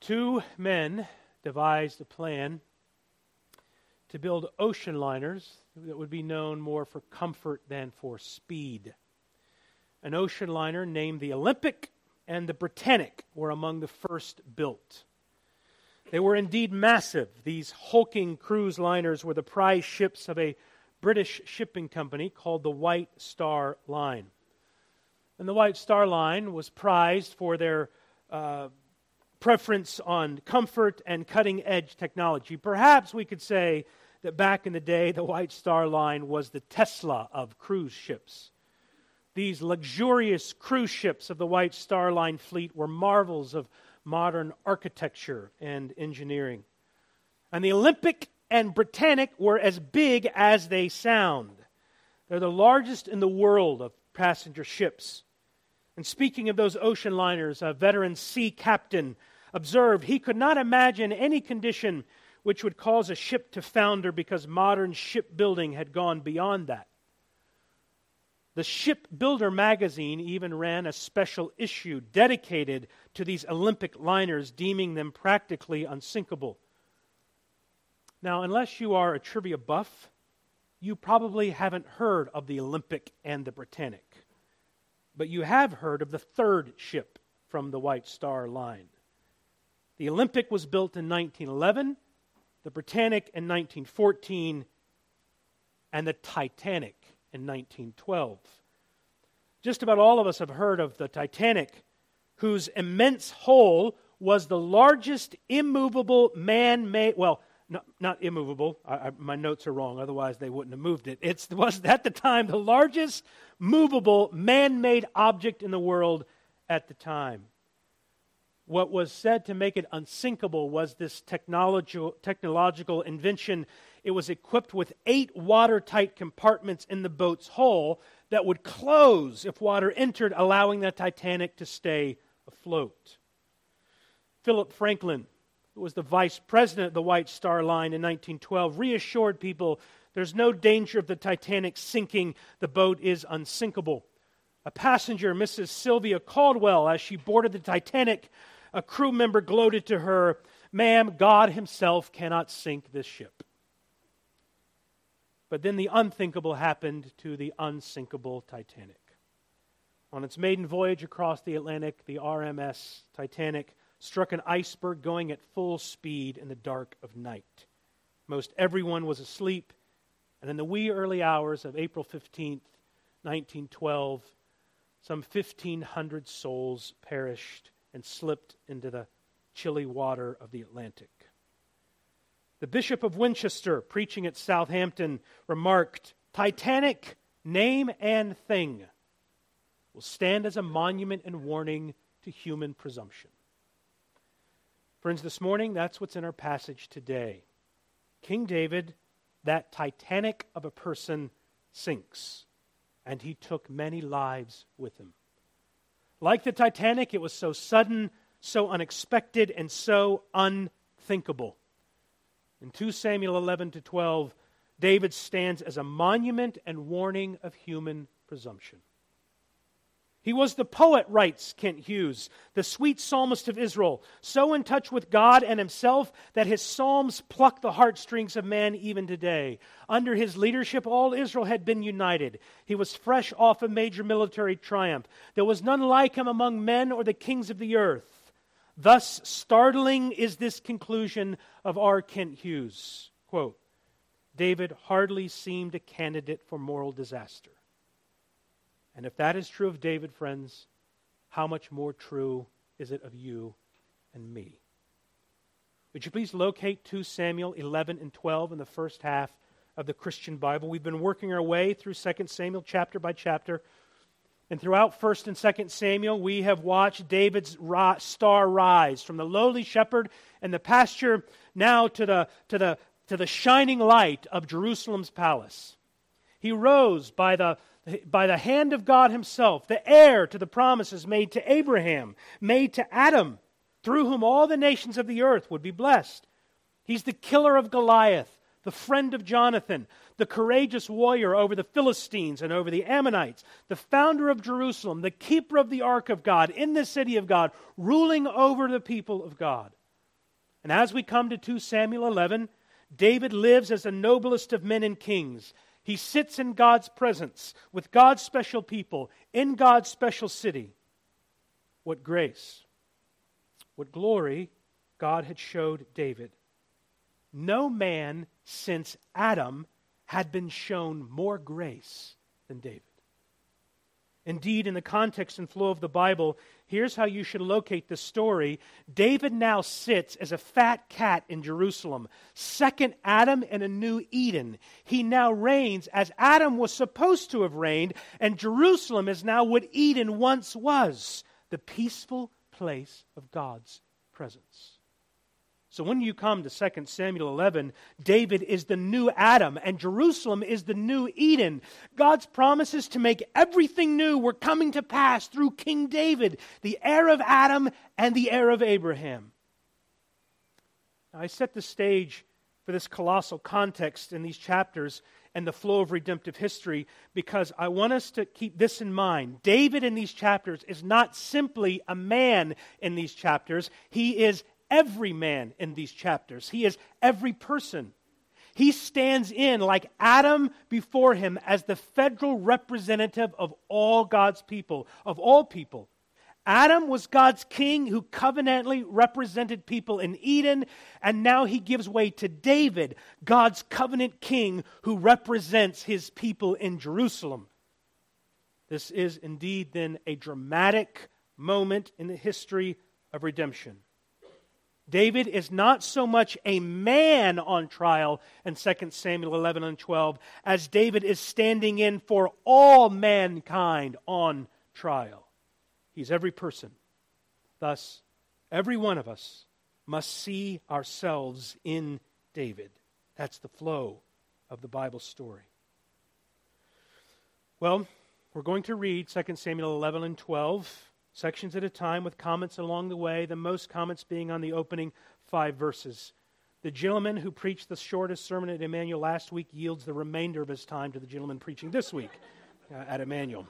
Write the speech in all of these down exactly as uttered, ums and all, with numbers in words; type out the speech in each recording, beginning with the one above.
Two men devised a plan to build ocean liners that would be known more for comfort than for speed. An ocean liner named the Olympic and the Britannic were among the first built. They were indeed massive. These hulking cruise liners were the prize ships of a British shipping company called the White Star Line. And the White Star Line was prized for their uh, preference on comfort and cutting-edge technology. Perhaps we could say that back in the day, the White Star Line was the Tesla of cruise ships. These luxurious cruise ships of the White Star Line fleet were marvels of modern architecture and engineering. And the Olympic and Britannic were as big as they sound. They're the largest in the world of passenger ships. And speaking of those ocean liners, a veteran sea captain observed he could not imagine any condition which would cause a ship to founder because modern shipbuilding had gone beyond that. The Shipbuilder magazine even ran a special issue dedicated to these Olympic liners, deeming them practically unsinkable. Now, unless you are a trivia buff, you probably haven't heard of the Olympic and the Britannic. But you have heard of the third ship from the White Star Line. The Olympic was built in nineteen eleven, the Britannic in nineteen fourteen, and the Titanic in nineteen twelve. Just about all of us have heard of the Titanic, whose immense hull was the largest immovable man-made, well, not, not immovable, I, I, my notes are wrong, otherwise they wouldn't have moved it. It was at the time the largest movable man-made object in the world at the time. What was said to make it unsinkable was this technological, technological invention. It was equipped with eight watertight compartments in the boat's hull that would close if water entered, allowing the Titanic to stay afloat. Philip Franklin, who was the vice president of the White Star Line in nineteen twelve, reassured people there's no danger of the Titanic sinking. The boat is unsinkable. A passenger, Missus Sylvia Caldwell, as she boarded the Titanic, a crew member gloated to her, "Ma'am, God himself cannot sink this ship." But then the unthinkable happened to the unsinkable Titanic. On its maiden voyage across the Atlantic, the R M S Titanic struck an iceberg going at full speed in the dark of night. Most everyone was asleep, and in the wee early hours of April fifteenth, nineteen twelve, some fifteen hundred souls perished and slipped into the chilly water of the Atlantic. The Bishop of Winchester, preaching at Southampton, remarked, "Titanic, name and thing, will stand as a monument and warning to human presumption." Friends, this morning, that's what's in our passage today. King David, that Titanic of a person, sinks, and he took many lives with him. Like the Titanic, it was so sudden, so unexpected, and so unthinkable. In Second Samuel eleven to twelve, David stands as a monument and warning of human presumption. He was the poet, writes Kent Hughes, the sweet psalmist of Israel, so in touch with God and himself that his psalms pluck the heartstrings of man even today. Under his leadership, all Israel had been united. He was fresh off a major military triumph. There was none like him among men or the kings of the earth. Thus startling is this conclusion of R. Kent Hughes. Quote, "David hardly seemed a candidate for moral disaster." And if that is true of David, friends, how much more true is it of you and me? Would you please locate Second Samuel eleven and twelve in the first half of the Christian Bible? We've been working our way through Second Samuel chapter by chapter. And throughout First and Second Samuel, we have watched David's star rise from the lowly shepherd and the pasture now to the, to the, to the shining light of Jerusalem's palace. He rose by the by the hand of God himself, the heir to the promises made to Abraham, made to Adam, through whom all the nations of the earth would be blessed. He's the killer of Goliath, the friend of Jonathan, the courageous warrior over the Philistines and over the Ammonites, the founder of Jerusalem, the keeper of the ark of God in the city of God, ruling over the people of God. And as we come to two Samuel eleven, David lives as the noblest of men and kings. He sits in God's presence with God's special people in God's special city. What grace, what glory God had showed David. No man since Adam had been shown more grace than David. Indeed, in the context and flow of the Bible, here's how you should locate the story. David now sits as a fat cat in Jerusalem, second Adam in a new Eden. He now reigns as Adam was supposed to have reigned, and Jerusalem is now what Eden once was, the peaceful place of God's presence. So when you come to Second Samuel eleven, David is the new Adam and Jerusalem is the new Eden. God's promises to make everything new were coming to pass through King David, the heir of Adam and the heir of Abraham. Now, I set the stage for this colossal context in these chapters and the flow of redemptive history because I want us to keep this in mind. David in these chapters is not simply a man in these chapters. He is every man in these chapters. He is every person. He stands in like Adam before him as the federal representative of all God's people, of all people. Adam was God's king who covenantally represented people in Eden, and now he gives way to David, God's covenant king who represents his people in Jerusalem. This is indeed then a dramatic moment in the history of redemption. David is not so much a man on trial in Second Samuel eleven and twelve as David is standing in for all mankind on trial. He's every person. Thus, every one of us must see ourselves in David. That's the flow of the Bible story. Well, we're going to read Second Samuel eleven and twelve, sections at a time with comments along the way, the most comments being on the opening five verses. The gentleman who preached the shortest sermon at Emmanuel last week yields the remainder of his time to the gentleman preaching this week uh, at Emmanuel.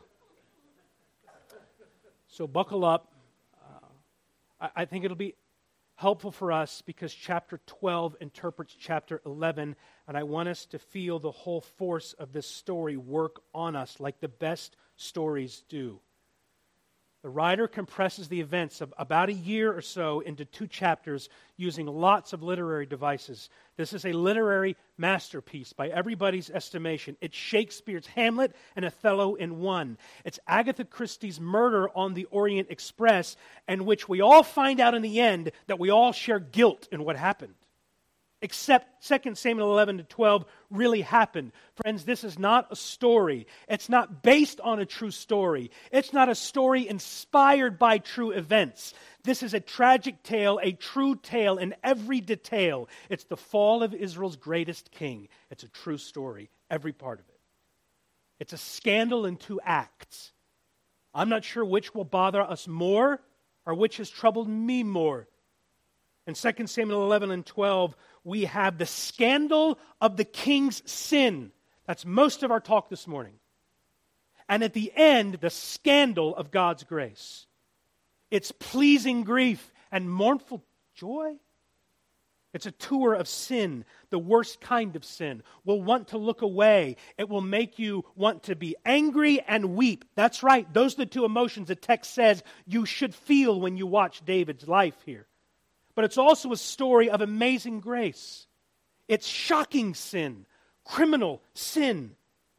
So buckle up. Uh, I, I think it'll be helpful for us because chapter twelve interprets chapter eleven, and I want us to feel the whole force of this story work on us like the best stories do. The writer compresses the events of about a year or so into two chapters using lots of literary devices. This is a literary masterpiece by everybody's estimation. It's Shakespeare's Hamlet and Othello in one. It's Agatha Christie's Murder on the Orient Express, in which we all find out in the end that we all share guilt in what happened. Except Second Samuel eleven to twelve really happened. Friends, this is not a story. It's not based on a true story. It's not a story inspired by true events. This is a tragic tale, a true tale in every detail. It's the fall of Israel's greatest king. It's a true story, every part of it. It's a scandal in two acts. I'm not sure which will bother us more or which has troubled me more. In Second Samuel eleven and twelve, we have the scandal of the king's sin. That's most of our talk this morning. And at the end, the scandal of God's grace. It's pleasing grief and mournful joy. It's a tour of sin, the worst kind of sin. We'll want to look away. It will make you want to be angry and weep. That's right. Those are the two emotions the text says you should feel when you watch David's life here. But it's also a story of amazing grace. It's shocking sin, criminal sin.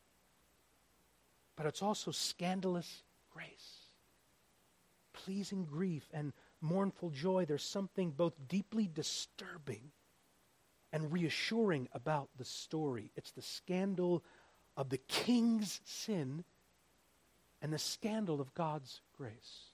But it's also scandalous grace. Pleasing grief and mournful joy. There's something both deeply disturbing and reassuring about the story. It's the scandal of the king's sin and the scandal of God's grace.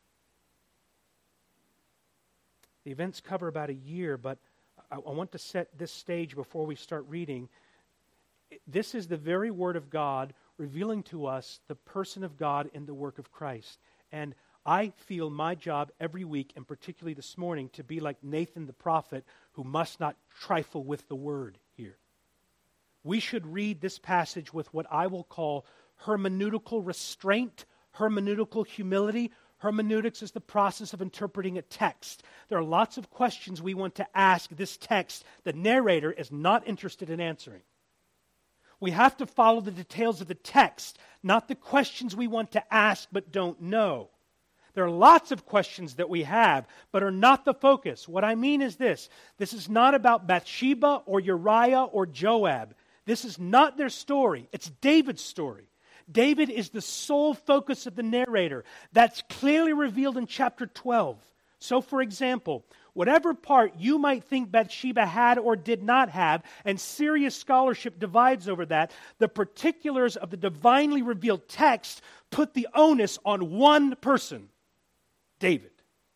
The events cover about a year, but I, I want to set this stage before we start reading. This is the very Word of God revealing to us the person of God and the work of Christ. And I feel my job every week, and particularly this morning, to be like Nathan the prophet, who must not trifle with the Word here. We should read this passage with what I will call hermeneutical restraint, hermeneutical humility, Hermeneutics is the process of interpreting a text. There are lots of questions we want to ask this text the narrator is not interested in answering. We have to follow the details of the text, not the questions we want to ask but don't know. There are lots of questions that we have, but are not the focus. What I mean is this. This is not about Bathsheba or Uriah or Joab. This is not their story. It's David's story. David is the sole focus of the narrator. That's clearly revealed in chapter twelve. So, for example, whatever part you might think Bathsheba had or did not have, and serious scholarship divides over that, the particulars of the divinely revealed text put the onus on one person, David.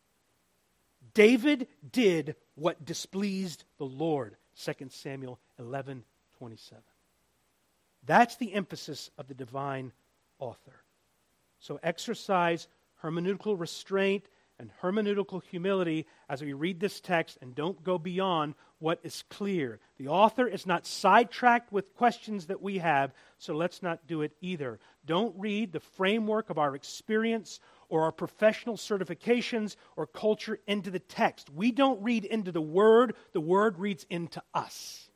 David did what displeased the Lord, Second Samuel eleven twenty-seven. That's the emphasis of the divine author. So exercise hermeneutical restraint and hermeneutical humility as we read this text and don't go beyond what is clear. The author is not sidetracked with questions that we have, so let's not do it either. Don't read the framework of our experience or our professional certifications or culture into the text. We don't read into the Word, the Word reads into us.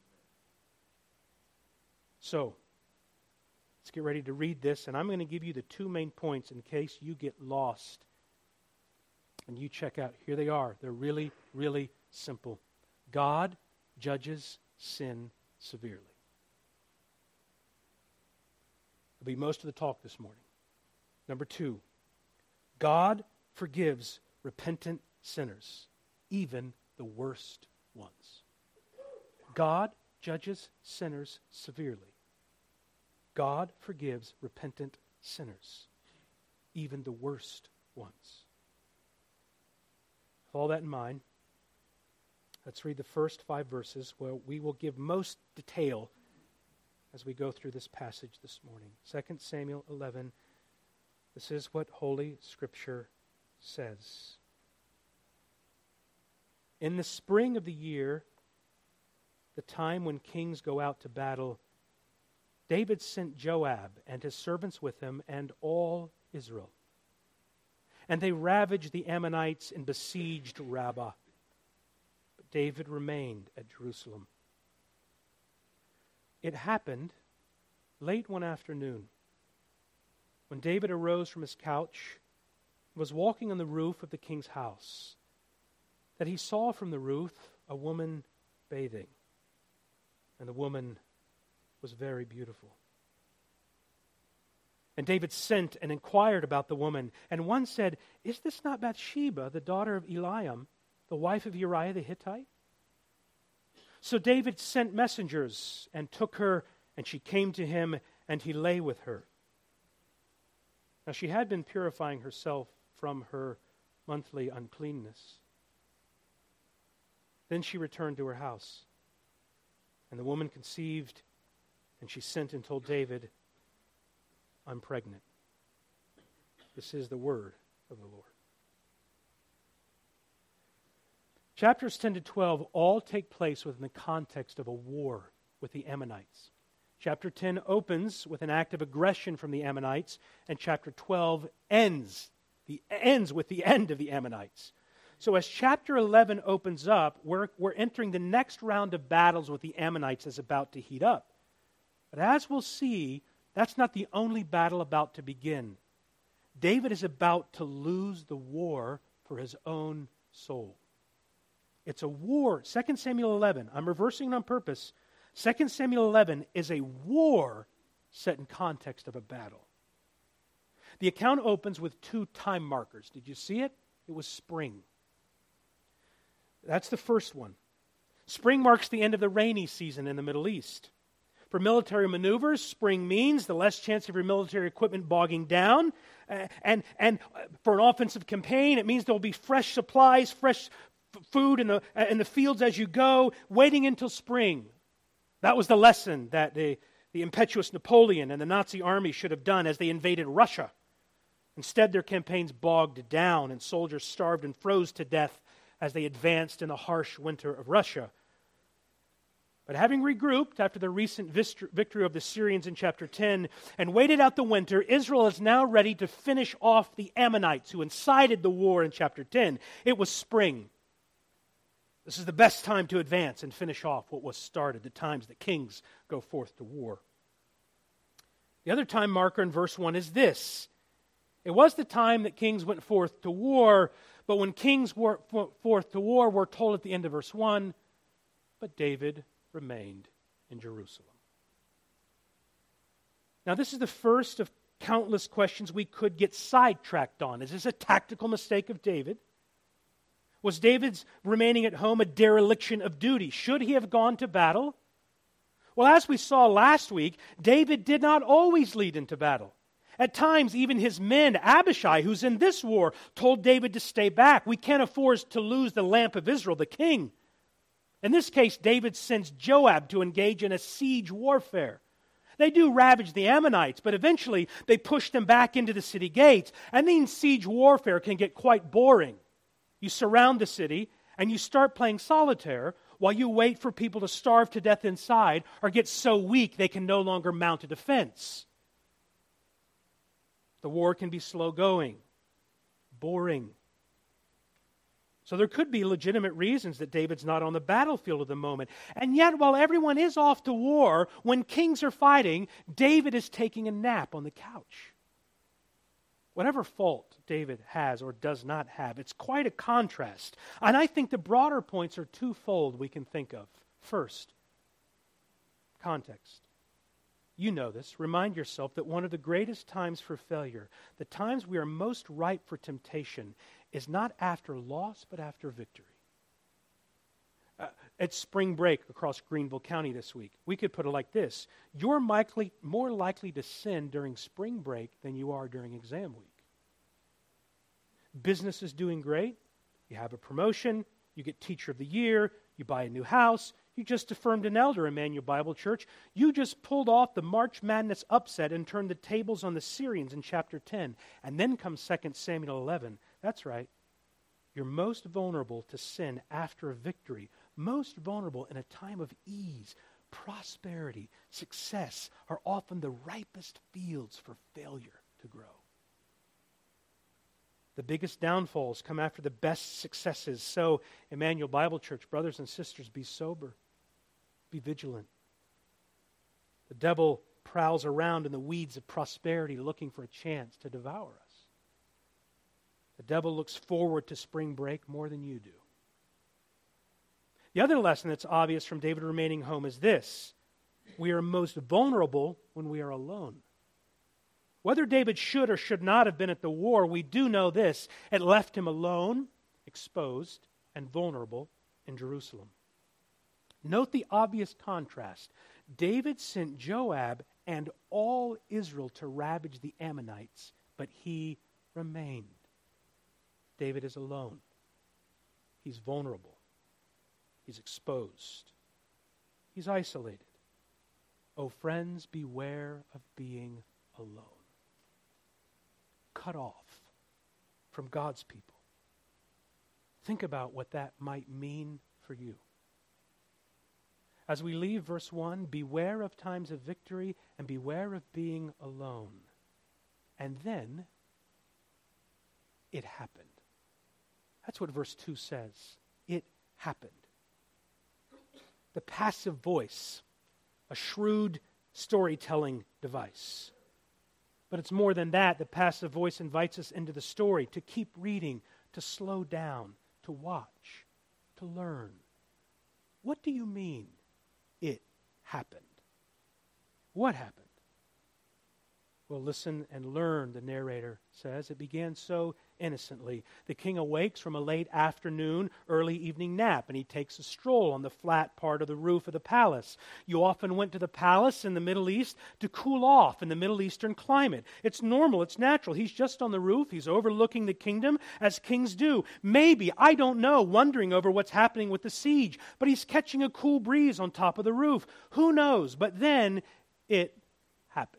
So, let's get ready to read this, and I'm going to give you the two main points in case you get lost. And you check out, here they are. They're really, really simple. God judges sin severely. It'll be most of the talk this morning. Number two, God forgives repentant sinners, even the worst ones. God judges sinners severely. God forgives repentant sinners, even the worst ones. With all that in mind, let's read the first five verses where we will give most detail as we go through this passage this morning. Second Samuel eleven, this is what Holy Scripture says. In the spring of the year, the time when kings go out to battle, David sent Joab and his servants with him and all Israel. And they ravaged the Ammonites and besieged Rabbah. But David remained at Jerusalem. It happened late one afternoon when David arose from his couch and was walking on the roof of the king's house, that he saw from the roof a woman bathing. And the woman was very beautiful. And David sent and inquired about the woman. And one said, "Is this not Bathsheba, the daughter of Eliam, the wife of Uriah the Hittite?" So David sent messengers and took her, and she came to him, and he lay with her. Now she had been purifying herself from her monthly uncleanness. Then she returned to her house. And the woman conceived, and she sent and told David, "I'm pregnant." This is the word of the Lord. Chapters ten to twelve all take place within the context of a war with the Ammonites. Chapter ten opens with an act of aggression from the Ammonites, and chapter twelve ends, the, ends with the end of the Ammonites. So as chapter eleven opens up, we're, we're entering the next round of battles with the Ammonites that's about to heat up. But as we'll see, that's not the only battle about to begin. David is about to lose the war for his own soul. It's a war. Second Samuel eleven, I'm reversing it on purpose. Second Samuel eleven is a war set in context of a battle. The account opens with two time markers. Did you see it? It was spring. That's the first one. Spring marks the end of the rainy season in the Middle East. For military maneuvers, spring means the less chance of your military equipment bogging down. Uh, and, and for an offensive campaign, it means there will be fresh supplies, fresh f- food in the, uh, in the fields as you go, waiting until spring. That was the lesson that the, the impetuous Napoleon and the Nazi army should have done as they invaded Russia. Instead, their campaigns bogged down and soldiers starved and froze to death as they advanced in the harsh winter of Russia. But having regrouped after the recent victory of the Syrians in chapter ten and waited out the winter, Israel is now ready to finish off the Ammonites who incited the war in chapter ten. It was spring. This is the best time to advance and finish off what was started, the times that kings go forth to war. The other time marker in verse one is this. It was the time that kings went forth to war, but when kings went forth to war, we're told at the end of verse one, but David remained in Jerusalem. Now, this is the first of countless questions we could get sidetracked on. Is this a tactical mistake of David? Was David's remaining at home a dereliction of duty? Should he have gone to battle? Well, as we saw last week, David did not always lead into battle. At times, even his men, Abishai, who's in this war, told David to stay back. We can't afford to lose the lamp of Israel, the king. In this case, David sends Joab to engage in a siege warfare. They do ravage the Ammonites, but eventually they push them back into the city gates. And then siege warfare can get quite boring. You surround the city and you start playing solitaire while you wait for people to starve to death inside or get so weak they can no longer mount a defense. The war can be slow going, boring. So there could be legitimate reasons that David's not on the battlefield at the moment. And yet, while everyone is off to war, when kings are fighting, David is taking a nap on the couch. Whatever fault David has or does not have, it's quite a contrast. And I think the broader points are twofold we can think of. First, context. You know this. Remind yourself that one of the greatest times for failure, the times we are most ripe for temptation, is not after loss, but after victory. Uh, it's spring break across Greenville County this week. We could put it like this. You're likely, more likely to sin during spring break than you are during exam week. Business is doing great. You have a promotion. You get Teacher of the Year. You buy a new house. You just affirmed an elder, Emmanuel Bible Church. You just pulled off the March Madness upset and turned the tables on the Syrians in chapter ten. And then comes Second Samuel eleven. That's right. You're most vulnerable to sin after a victory. Most vulnerable in a time of ease. Prosperity, success are often the ripest fields for failure to grow. The biggest downfalls come after the best successes. So, Emmanuel Bible Church, brothers and sisters, be sober. Be vigilant. The devil prowls around in the weeds of prosperity looking for a chance to devour us. The devil looks forward to spring break more than you do. The other lesson that's obvious from David remaining home is this. We are most vulnerable when we are alone. Whether David should or should not have been at the war, we do know this. It left him alone, exposed, and vulnerable in Jerusalem. Note the obvious contrast. David sent Joab and all Israel to ravage the Ammonites, but he remained. David is alone. He's vulnerable. He's exposed. He's isolated. Oh, friends, beware of being alone. Cut off from God's people. Think about what that might mean for you. As we leave verse one, beware of times of victory and beware of being alone. And then it happened. That's what verse two says. It happened. The passive voice, a shrewd storytelling device. But it's more than that. The passive voice invites us into the story, to keep reading, to slow down, to watch, to learn. What do you mean, it happened? What happened? Well, listen and learn, the narrator says. It began so innocently. The king awakes from a late afternoon, early evening nap, and he takes a stroll on the flat part of the roof of the palace. You often went to the palace in the Middle East to cool off in the Middle Eastern climate. It's normal, it's natural. He's just on the roof. He's overlooking the kingdom, as kings do. Maybe, I don't know, wondering over what's happening with the siege, but he's catching a cool breeze on top of the roof. Who knows? But then it happens.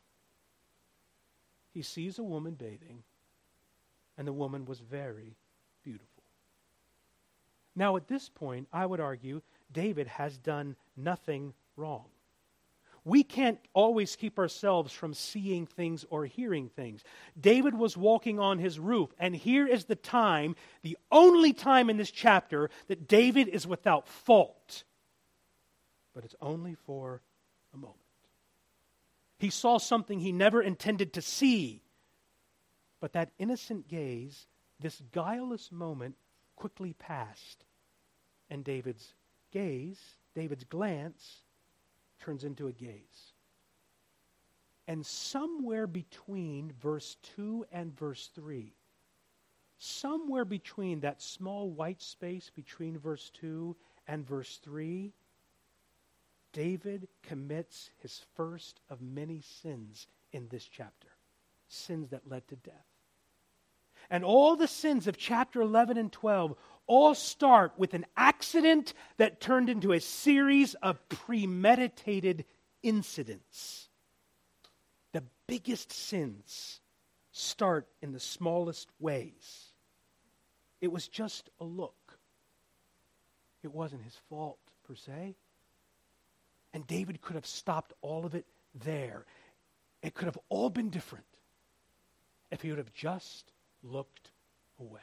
He sees a woman bathing, and the woman was very beautiful. Now, at this point, I would argue, David has done nothing wrong. We can't always keep ourselves from seeing things or hearing things. David was walking on his roof, and here is the time, the only time in this chapter, that David is without fault. But it's only for a moment. He saw something he never intended to see. But that innocent gaze, this guileless moment, quickly passed. And David's gaze, David's glance, turns into a gaze. And somewhere between verse two and verse three, somewhere between that small white space between verse two and verse three, David commits his first of many sins in this chapter. Sins that led to death. And all the sins of chapter eleven and twelve all start with an accident that turned into a series of premeditated incidents. The biggest sins start in the smallest ways. It was just a look. It wasn't his fault, per se. And David could have stopped all of it there. It could have all been different if he would have just looked away.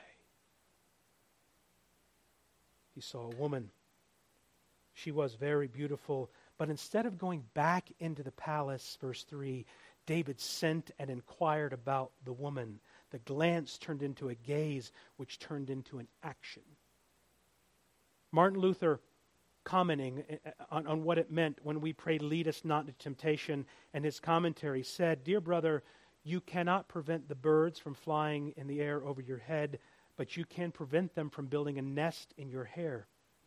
He saw a woman. She was very beautiful, but instead of going back into the palace, verse three, David sent and inquired about the woman. The glance turned into a gaze, which turned into an action. Martin Luther, commenting on, on what it meant when we prayed, "Lead us not into temptation," and his commentary said, "Dear brother, you cannot prevent the birds from flying in the air over your head, but you can prevent them from building a nest in your hair."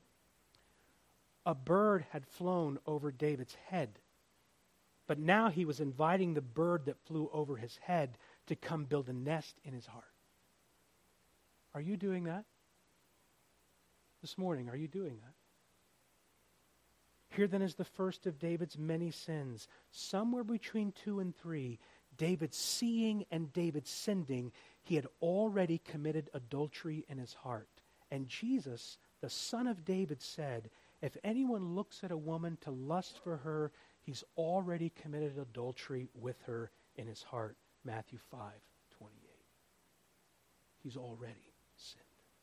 A bird had flown over David's head, but now he was inviting the bird that flew over his head to come build a nest in his heart. Are you doing that? This morning, are you doing that? Here then is the first of David's many sins. Somewhere between two and three, David seeing and David sending, he had already committed adultery in his heart. And Jesus, the Son of David, said, if anyone looks at a woman to lust for her, he's already committed adultery with her in his heart. Matthew five twenty-eight. He's already sinned.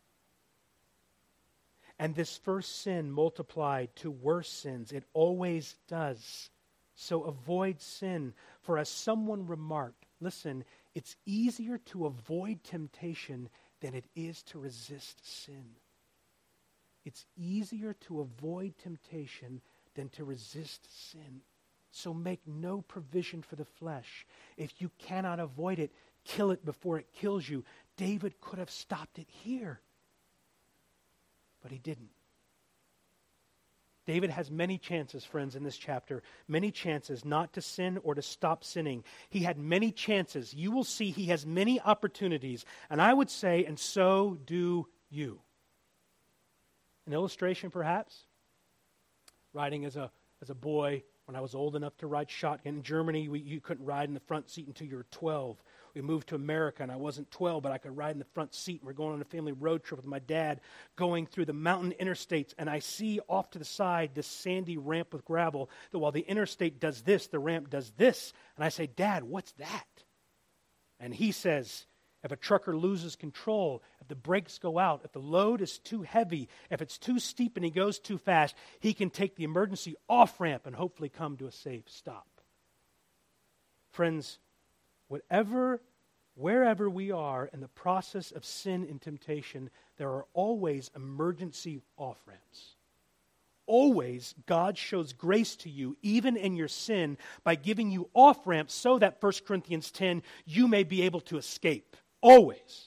And this first sin multiplied to worse sins. It always does. So avoid sin. For as someone remarked, listen, it's easier to avoid temptation than it is to resist sin. It's easier to avoid temptation than to resist sin. So make no provision for the flesh. If you cannot avoid it, kill it before it kills you. David could have stopped it here, but he didn't. David has many chances, friends, in this chapter. Many chances not to sin or to stop sinning. He had many chances. You will see he has many opportunities. And I would say, and so do you. An illustration, perhaps? Riding as a as a boy, when I was old enough to ride shotgun. In Germany, we, you couldn't ride in the front seat until you were twelve. We moved to America, and I wasn't twelve, but I could ride in the front seat. And we're going on a family road trip with my dad, going through the mountain interstates, and I see off to the side this sandy ramp with gravel, that while the interstate does this, the ramp does this. And I say, Dad, what's that? And he says, if a trucker loses control, if the brakes go out, if the load is too heavy, if it's too steep and he goes too fast, he can take the emergency off-ramp and hopefully come to a safe stop. Friends, whatever, wherever we are in the process of sin and temptation, there are always emergency off-ramps. Always, God shows grace to you, even in your sin, by giving you off-ramps so that, First Corinthians ten, you may be able to escape. Always.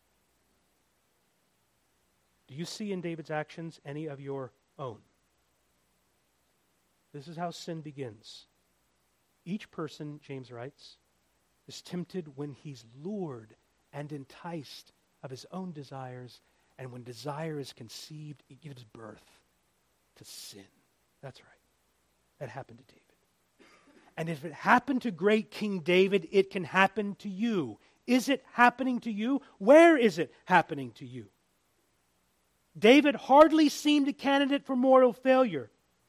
Do you see in David's actions any of your own? This is how sin begins. Each person, James writes, is tempted when he's lured and enticed of his own desires, and when desire is conceived, it gives birth to sin. That's right. That happened to David. And if it happened to great King David, it can happen to you. Is it happening to you? Where is it happening to you? David hardly seemed a candidate for mortal failure.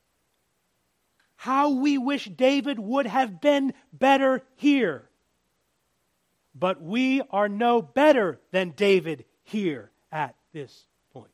How we wish David would have been better here. But we are no better than David here at this point.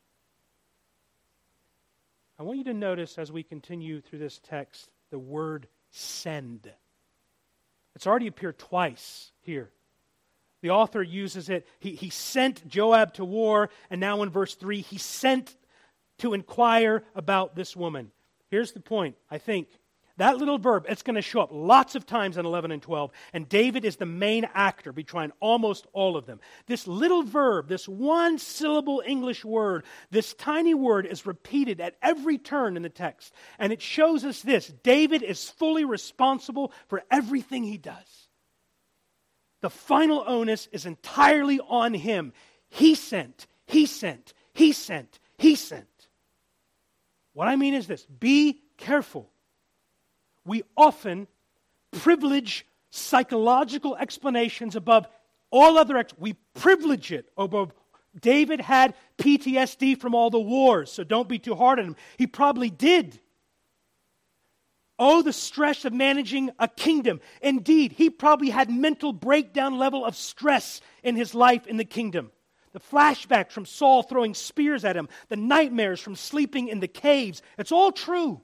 I want you to notice as we continue through this text the word send. It's already appeared twice here. The author uses it. He, he sent Joab to war, and now in verse three, he sent to inquire about this woman. Here's the point, I think. That little verb, it's going to show up lots of times in eleven and twelve, and David is the main actor behind almost all of them. This little verb, this one syllable English word, this tiny word is repeated at every turn in the text. And it shows us this: David is fully responsible for everything he does. The final onus is entirely on him. He sent, he sent, he sent, he sent. What I mean is this: be careful. We often privilege psychological explanations above all other ex- we privilege it above. David had P T S D from all the wars, so don't be too hard on him. He probably did. Oh, the stress of managing a kingdom. Indeed, he probably had mental breakdown level of stress in his life in the kingdom. The flashbacks from Saul throwing spears at him, the nightmares from sleeping in the caves, it's all true.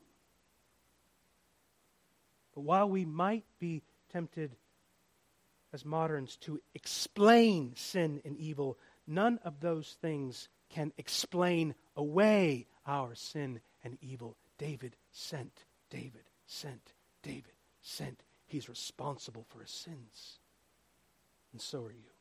But while we might be tempted as moderns to explain sin and evil, none of those things can explain away our sin and evil. David sent, David sent, David sent. He's responsible for his sins. And so are you.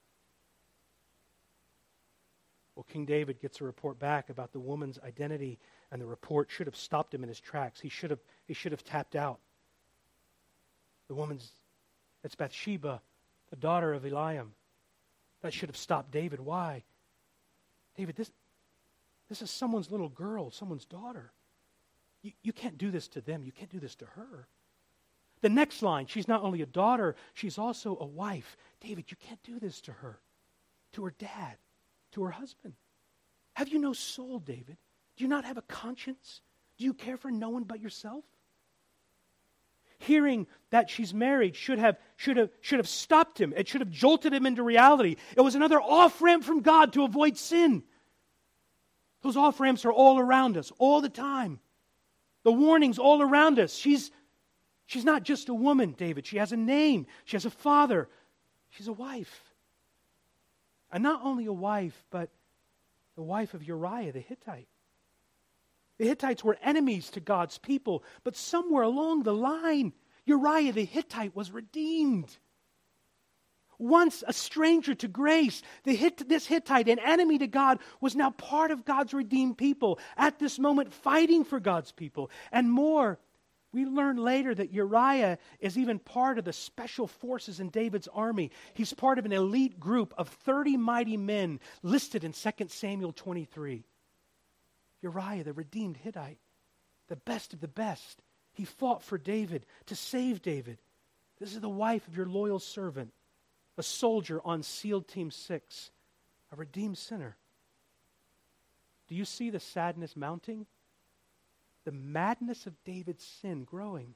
Well, King David gets a report back about the woman's identity, and the report should have stopped him in his tracks. He should have, he should have tapped out. The woman's, it's Bathsheba, the daughter of Eliam. That should have stopped David. Why? David, this, this is someone's little girl, someone's daughter. You, you can't do this to them. You can't do this to her. The next line, she's not only a daughter, she's also a wife. David, you can't do this to her, to her dad, to her husband. Have you no soul, David? Do you not have a conscience? Do you care for no one but yourself? Hearing that she's married should have, should have, should have stopped him. It should have jolted him into reality. It was another off-ramp from God to avoid sin. Those off-ramps are all around us, all the time. The warnings all around us. She's, she's not just a woman, David. She has a name. She has a father. She's a wife. And not only a wife, but the wife of Uriah the Hittite. The Hittites were enemies to God's people, but somewhere along the line, Uriah the Hittite was redeemed. Once a stranger to grace, the Hitt- this Hittite, an enemy to God, was now part of God's redeemed people, at this moment fighting for God's people. And more, we learn later that Uriah is even part of the special forces in David's army. He's part of an elite group of thirty mighty men listed in Second Samuel twenty-three. Uriah, the redeemed Hittite, the best of the best. He fought for David, to save David. This is the wife of your loyal servant, a soldier on SEAL Team six, a redeemed sinner. Do you see the sadness mounting? The madness of David's sin growing.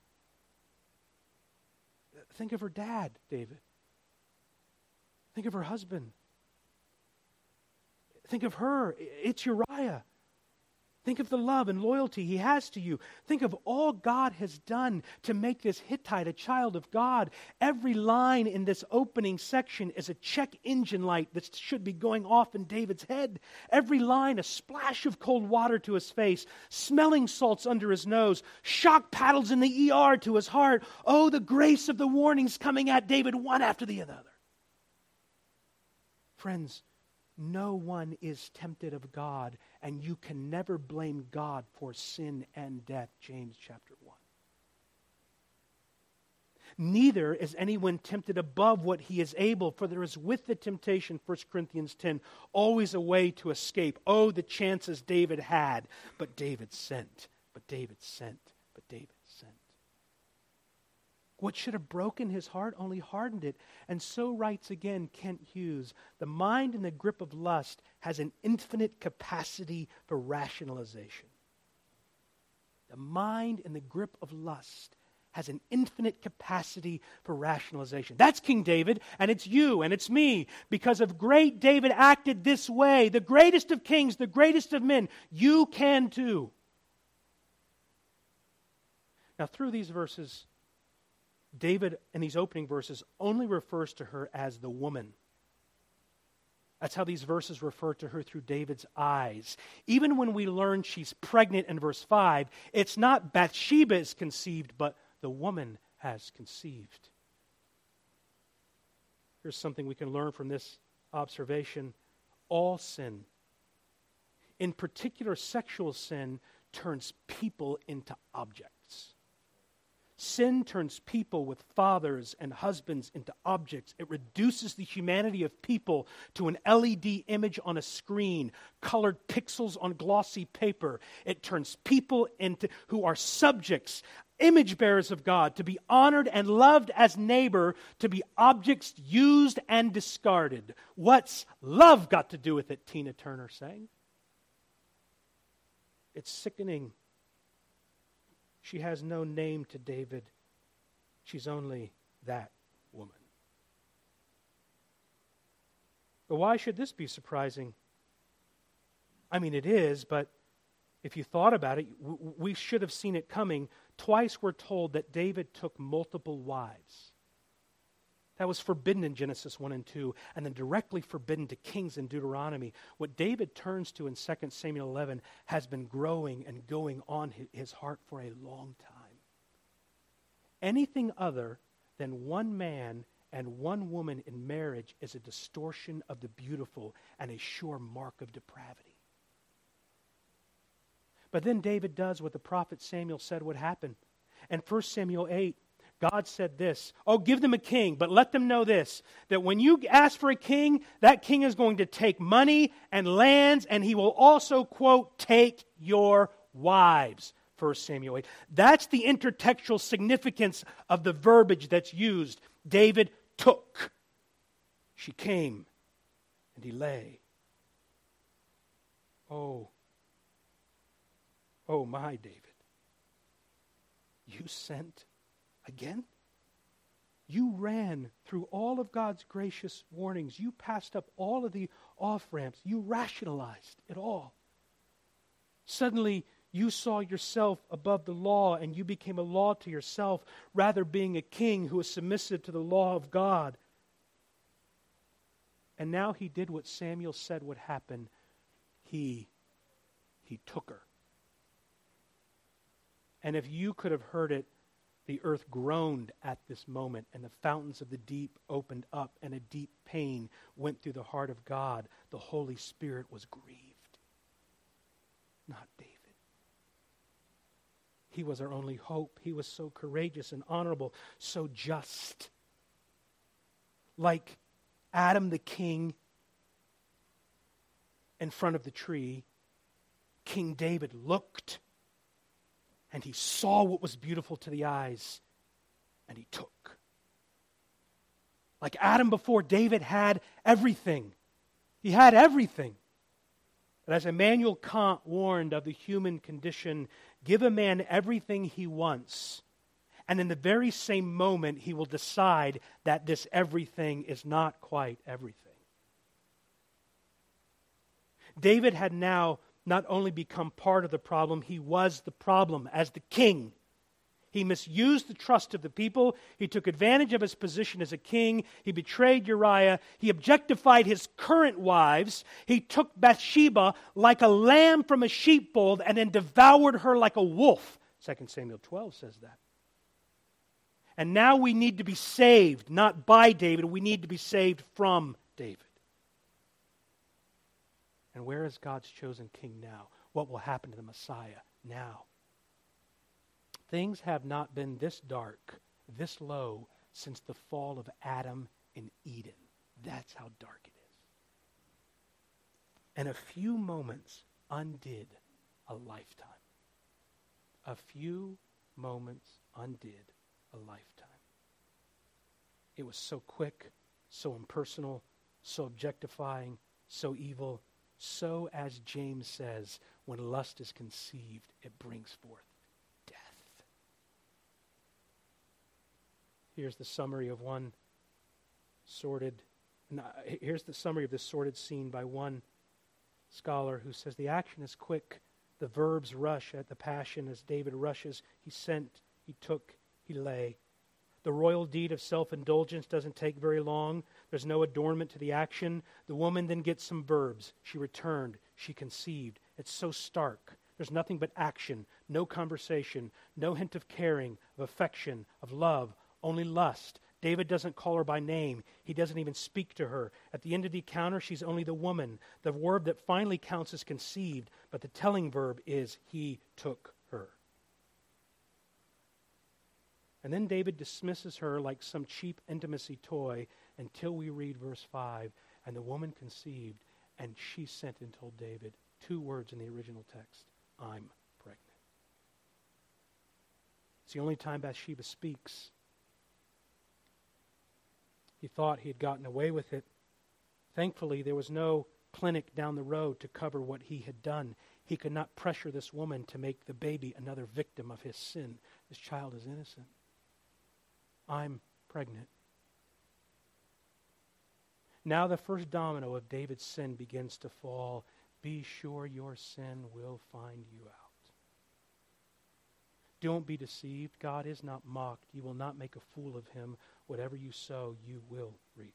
Think of her dad, David. Think of her husband. Think of her. It's Uriah. Think of the love and loyalty he has to you. Think of all God has done to make this Hittite a child of God. Every line in this opening section is a check engine light that should be going off in David's head. Every line, a splash of cold water to his face, smelling salts under his nose, shock paddles in the E R to his heart. Oh, the grace of the warnings coming at David one after the other. Friends, no one is tempted of God, and you can never blame God for sin and death, James chapter one. Neither is anyone tempted above what he is able, for there is with the temptation, First Corinthians ten, always a way to escape. Oh, the chances David had, but David sent, but David sent, but David sent. What should have broken his heart only hardened it. And so writes again Kent Hughes, the mind in the grip of lust has an infinite capacity for rationalization. The mind in the grip of lust has an infinite capacity for rationalization. That's King David, and it's you, and it's me. Because of great David acted this way, the greatest of kings, the greatest of men, you can too. Now, through these verses, David, in these opening verses, only refers to her as the woman. That's how these verses refer to her through David's eyes. Even when we learn she's pregnant in verse five, it's not Bathsheba is conceived, but the woman has conceived. Here's something we can learn from this observation. All sin, in particular sexual sin, turns people into objects. Sin turns people with fathers and husbands into objects. It reduces the humanity of people to an L E D image on a screen, colored pixels on glossy paper. It turns people into who are subjects, image bearers of God, to be honored and loved as neighbor, to be objects used and discarded. What's love got to do with it, Tina Turner sang? It's sickening. She has no name to David. She's only that woman. But why should this be surprising? I mean, it is, but if you thought about it, we should have seen it coming. Twice we're told that David took multiple wives. That was forbidden in Genesis one and two, and then directly forbidden to kings in Deuteronomy. What David turns to in Second Samuel eleven has been growing and going on his heart for a long time. Anything other than one man and one woman in marriage is a distortion of the beautiful and a sure mark of depravity. But then David does what the prophet Samuel said would happen. In First Samuel eight, God said this, oh, give them a king, but let them know this, that when you ask for a king, that king is going to take money and lands, and he will also, quote, take your wives. First Samuel eight. That's the intertextual significance of the verbiage that's used. David took. She came, and he lay. Oh, oh my David, you sent again? You ran through all of God's gracious warnings. You passed up all of the off-ramps. You rationalized it all. Suddenly, you saw yourself above the law, and you became a law to yourself, rather being a king who was submissive to the law of God. And now he did what Samuel said would happen. He, he took her. And if you could have heard it, the earth groaned at this moment, and the fountains of the deep opened up, and a deep pain went through the heart of God. The Holy Spirit was grieved. Not David. He was our only hope. He was so courageous and honorable, so just. Like Adam the king in front of the tree, King David looked, and he saw what was beautiful to the eyes, and he took. Like Adam before, David had everything. He had everything. But as Immanuel Kant warned of the human condition, give a man everything he wants, and in the very same moment he will decide that this everything is not quite everything. David had now not only become part of the problem, he was the problem as the king. He misused the trust of the people. He took advantage of his position as a king. He betrayed Uriah. He objectified his current wives. He took Bathsheba like a lamb from a sheepfold and then devoured her like a wolf. Second Samuel twelve says that. And now we need to be saved, not by David. We need to be saved from David. And where is God's chosen king now? What will happen to the Messiah now? Things have not been this dark, this low, since the fall of Adam in Eden. That's how dark it is. And a few moments undid a lifetime. A few moments undid a lifetime. It was so quick, so impersonal, so objectifying, so evil, so, as James says, when lust is conceived, it brings forth death. Here's the summary of one sordid, no, here's the summary of this sordid scene by one scholar who says the action is quick, the verbs rush at the passion as David rushes. He sent, he took, he lay. The royal deed of self-indulgence doesn't take very long. There's no adornment to the action. The woman then gets some verbs. She returned. She conceived. It's so stark. There's nothing but action, no conversation, no hint of caring, of affection, of love, only lust. David doesn't call her by name. He doesn't even speak to her. At the end of the encounter, she's only the woman. The verb that finally counts is conceived, but the telling verb is he took her. And then David dismisses her like some cheap intimacy toy until we read verse five. And the woman conceived, and she sent and told David two words in the original text. I'm pregnant. It's the only time Bathsheba speaks. He thought he had gotten away with it. Thankfully, there was no clinic down the road to cover what he had done. He could not pressure this woman to make the baby another victim of his sin. This child is innocent. I'm pregnant. Now the first domino of David's sin begins to fall. Be sure your sin will find you out. Don't be deceived. God is not mocked. You will not make a fool of him. Whatever you sow, you will reap.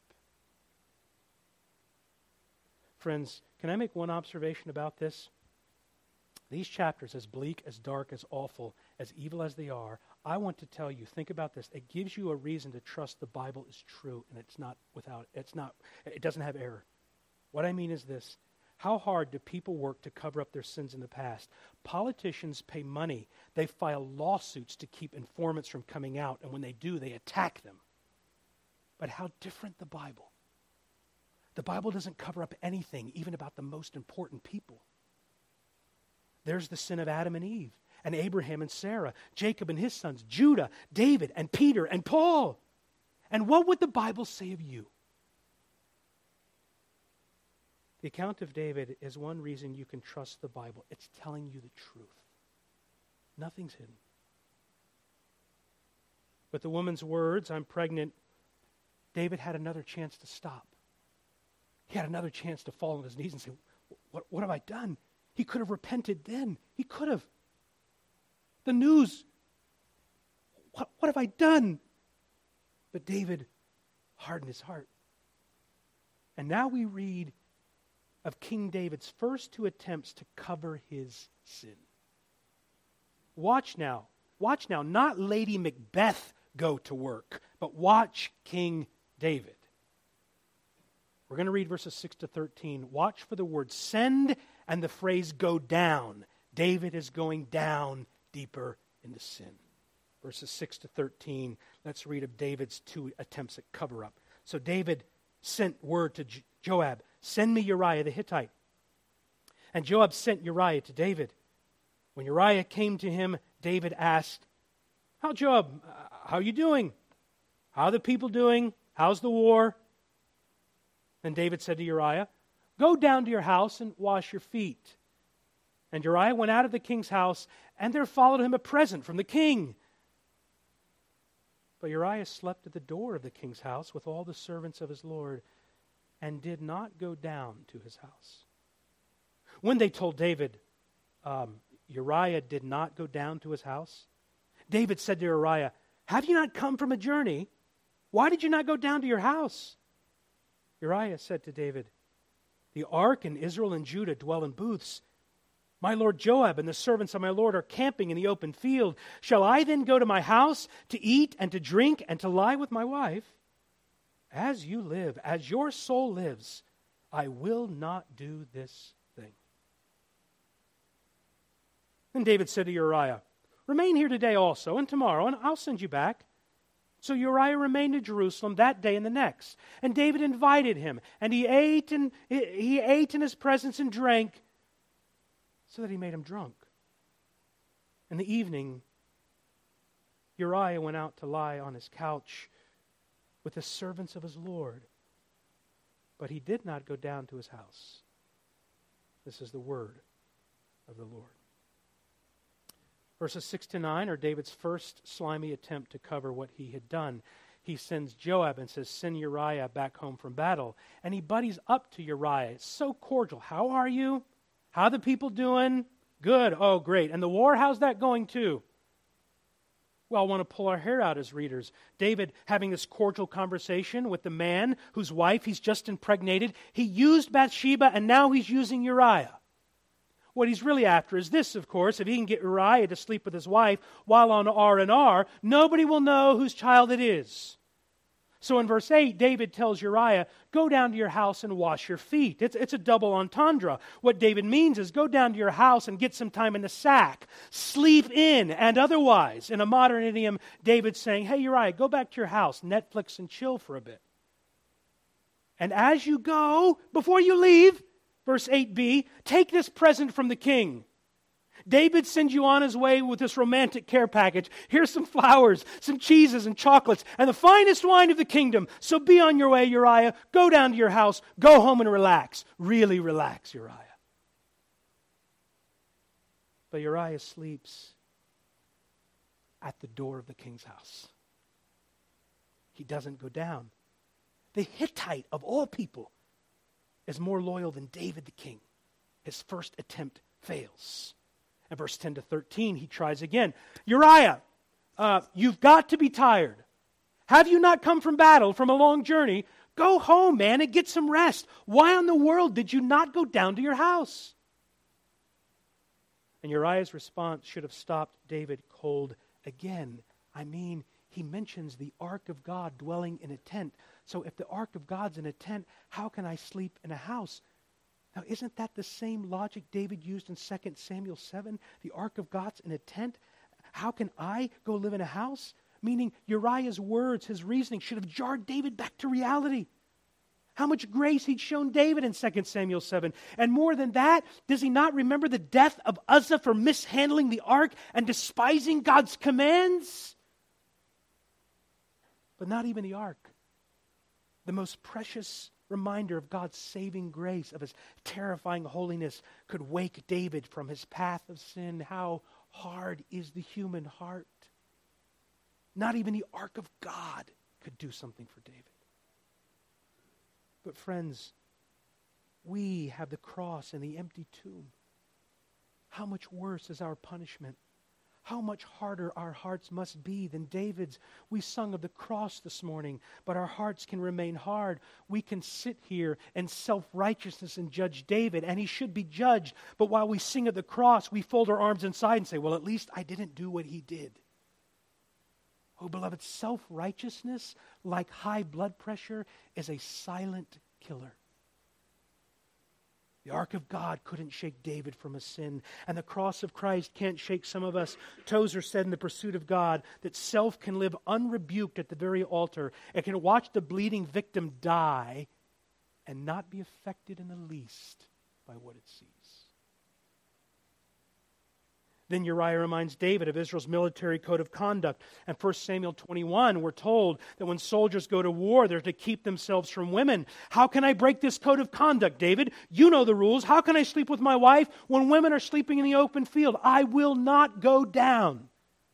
Friends, can I make one observation about this? These chapters, as bleak, as dark, as awful, as evil as they are, I want to tell you, think about this. It gives you a reason to trust the Bible is true, and it's not without, it's not, it doesn't have error. What I mean is this. How hard do people work to cover up their sins in the past? Politicians pay money. They file lawsuits to keep informants from coming out, and when they do, they attack them. But how different the Bible. The Bible doesn't cover up anything, even about the most important people. There's the sin of Adam and Eve, and Abraham and Sarah, Jacob and his sons, Judah, David and Peter and Paul. And what would the Bible say of you? The account of David is one reason you can trust the Bible. It's telling you the truth. Nothing's hidden. With the woman's words, I'm pregnant, David had another chance to stop. He had another chance to fall on his knees and say, what, what have I done? He could have repented then. He could have. The news, what, what have I done? But David hardened his heart. And now we read of King David's first two attempts to cover his sin. Watch now. Watch now. Not Lady Macbeth go to work, but watch King David. We're going to read verses six to thirteen. Watch for the word send and the phrase go down. David is going down deeper into sin. Verses six to thirteen. Let's read of David's two attempts at cover-up. So David sent word to Joab, send me Uriah the Hittite. And Joab sent Uriah to David. When Uriah came to him, David asked, How, Joab, how are you doing? How are the people doing? How's the war? Then David said to Uriah, Go down to your house and wash your feet. And Uriah went out of the king's house, and there followed him a present from the king. But Uriah slept at the door of the king's house with all the servants of his lord, and did not go down to his house. When they told David, um, Uriah did not go down to his house, David said to Uriah, Have you not come from a journey? Why did you not go down to your house? Uriah said to David, The ark and Israel and Judah dwell in booths. My lord Joab and the servants of my lord are camping in the open field. Shall I then go to my house to eat and to drink and to lie with my wife? As you live, as your soul lives, I will not do this thing. Then David said to Uriah, Remain here today also, and tomorrow, and I'll send you back. So Uriah remained in Jerusalem that day and the next. And David invited him, and he ate and he ate in his presence and drank, so that he made him drunk. In the evening, Uriah went out to lie on his couch, with the servants of his Lord. But he did not go down to his house. This is the word of the Lord. Verses six to nine are David's first slimy attempt to cover what he had done. He sends Joab and says, send Uriah back home from battle. And he buddies up to Uriah. It's so cordial. How are you? How are the people doing? Good. Oh, great. And the war, how's that going too? Well, I want to pull our hair out as readers. David having this cordial conversation with the man whose wife he's just impregnated. He used Bathsheba and now he's using Uriah. What he's really after is this, of course. If he can get Uriah to sleep with his wife while on R and R, nobody will know whose child it is. So in verse eight, David tells Uriah, go down to your house and wash your feet. It's, it's a double entendre. What David means is go down to your house and get some time in the sack. Sleep in and otherwise. In a modern idiom, David's saying, hey Uriah, go back to your house, Netflix and chill for a bit. And as you go, before you leave, verse eight b, take this present from the king. David sends you on his way with this romantic care package. Here's some flowers, some cheeses and chocolates, and the finest wine of the kingdom. So be on your way, Uriah. Go down to your house. Go home and relax. Really relax, Uriah. But Uriah sleeps at the door of the king's house. He doesn't go down. The Hittite of all people is more loyal than David the king. His first attempt fails. In verse ten to thirteen, he tries again. Uriah, uh, you've got to be tired. Have you not come from battle, from a long journey? Go home, man, and get some rest. Why in the world did you not go down to your house? And Uriah's response should have stopped David cold again. I mean, he mentions the ark of God dwelling in a tent. So if the ark of God's in a tent, how can I sleep in a house? Now, isn't that the same logic David used in Second Samuel seven? The ark of God's in a tent. How can I go live in a house? Meaning Uriah's words, his reasoning should have jarred David back to reality. How much grace he'd shown David in Second Samuel seven. And more than that, does he not remember the death of Uzzah for mishandling the ark and despising God's commands? But not even the ark. The most precious reminder of God's saving grace, of his terrifying holiness, could wake David from his path of sin. How hard is the human heart? Not even the ark of God could do something for David. But friends, we have the cross and the empty tomb. How much worse is our punishment? How much harder our hearts must be than David's. We sung of the cross this morning, but our hearts can remain hard. We can sit here in self-righteousness and judge David, and he should be judged. But while we sing of the cross, we fold our arms inside and say, well, at least I didn't do what he did. Oh, beloved, self-righteousness, like high blood pressure, is a silent killer. The ark of God couldn't shake David from his sin, and the cross of Christ can't shake some of us. Tozer said in The Pursuit of God that self can live unrebuked at the very altar. It can watch the bleeding victim die and not be affected in the least by what it sees. Then Uriah reminds David of Israel's military code of conduct. And First Samuel twenty-one, we're told that when soldiers go to war, they're to keep themselves from women. How can I break this code of conduct, David? You know the rules. How can I sleep with my wife when women are sleeping in the open field? I will not go down.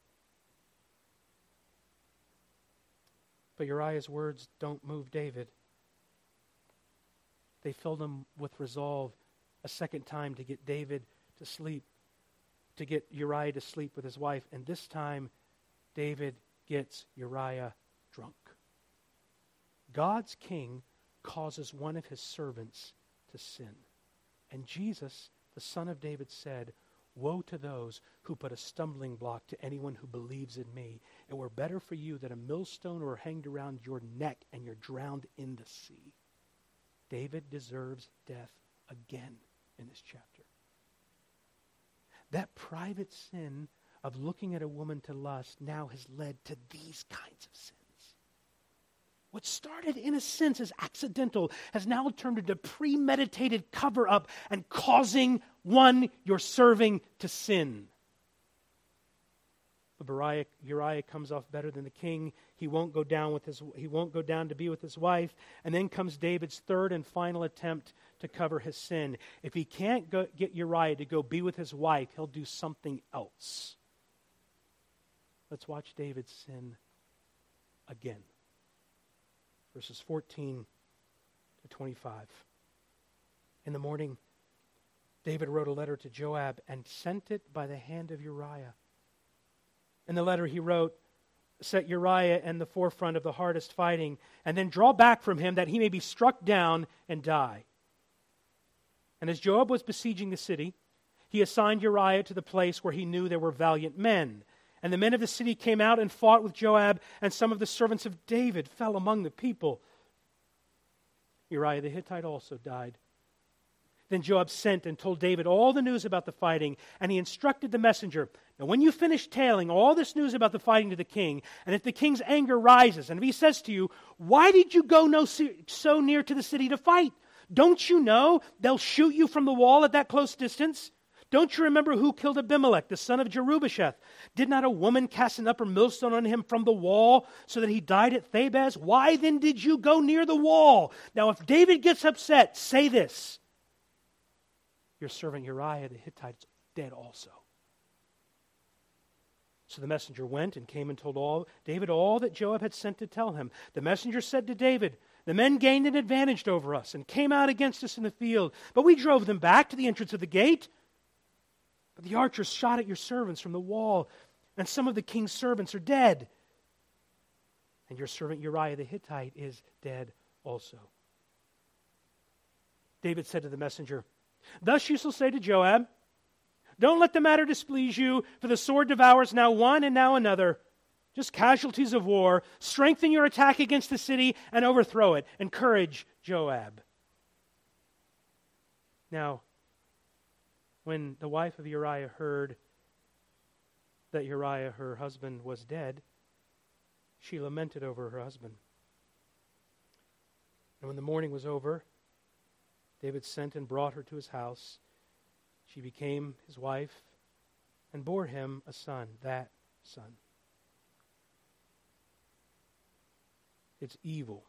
But Uriah's words don't move David. They filled him with resolve a second time to get David to sleep. to get Uriah to sleep with his wife. And this time, David gets Uriah drunk. God's king causes one of his servants to sin. And Jesus, the Son of David, said, woe to those who put a stumbling block to anyone who believes in me. It were better for you that a millstone were hanged around your neck and you're drowned in the sea. David deserves death again in this chapter. That private sin of looking at a woman to lust now has led to these kinds of sins. What started in a sense as accidental has now turned into premeditated cover-up and causing one you're serving to sin. But Uriah, Uriah comes off better than the king. He won't go down with his he won't go down to be with his wife. And then comes David's third and final attempt to cover his sin. If he can't go, get Uriah to go be with his wife, he'll do something else. Let's watch David sin again. Verses fourteen to twenty-five. In the morning, David wrote a letter to Joab and sent it by the hand of Uriah. In the letter he wrote, "Set Uriah in the forefront of the hardest fighting, and then draw back from him that he may be struck down and die." And as Joab was besieging the city, he assigned Uriah to the place where he knew there were valiant men. And the men of the city came out and fought with Joab, and some of the servants of David fell among the people. Uriah the Hittite also died. Then Joab sent and told David all the news about the fighting, and he instructed the messenger, "Now when you finish telling all this news about the fighting to the king, and if the king's anger rises, and if he says to you, 'Why did you go no so near to the city to fight? Don't you know they'll shoot you from the wall at that close distance? Don't you remember who killed Abimelech, the son of Jerubbesheth? Did not a woman cast an upper millstone on him from the wall so that he died at Thebez? Why then did you go near the wall?' Now if David gets upset, say this: 'Your servant Uriah the Hittite is dead also.'" So the messenger went and came and told all David all that Joab had sent to tell him. The messenger said to David, "The men gained an advantage over us and came out against us in the field, but we drove them back to the entrance of the gate. But the archers shot at your servants from the wall, and some of the king's servants are dead. And your servant Uriah the Hittite is dead also." David said to the messenger, "Thus you shall say to Joab, 'Don't let the matter displease you, for the sword devours now one and now another. Just casualties of war. Strengthen your attack against the city and overthrow it. Encourage Joab.'" Now, when the wife of Uriah heard that Uriah, her husband, was dead, she lamented over her husband. And when the mourning was over, David sent and brought her to his house. She became his wife and bore him a son, that son. It's evil.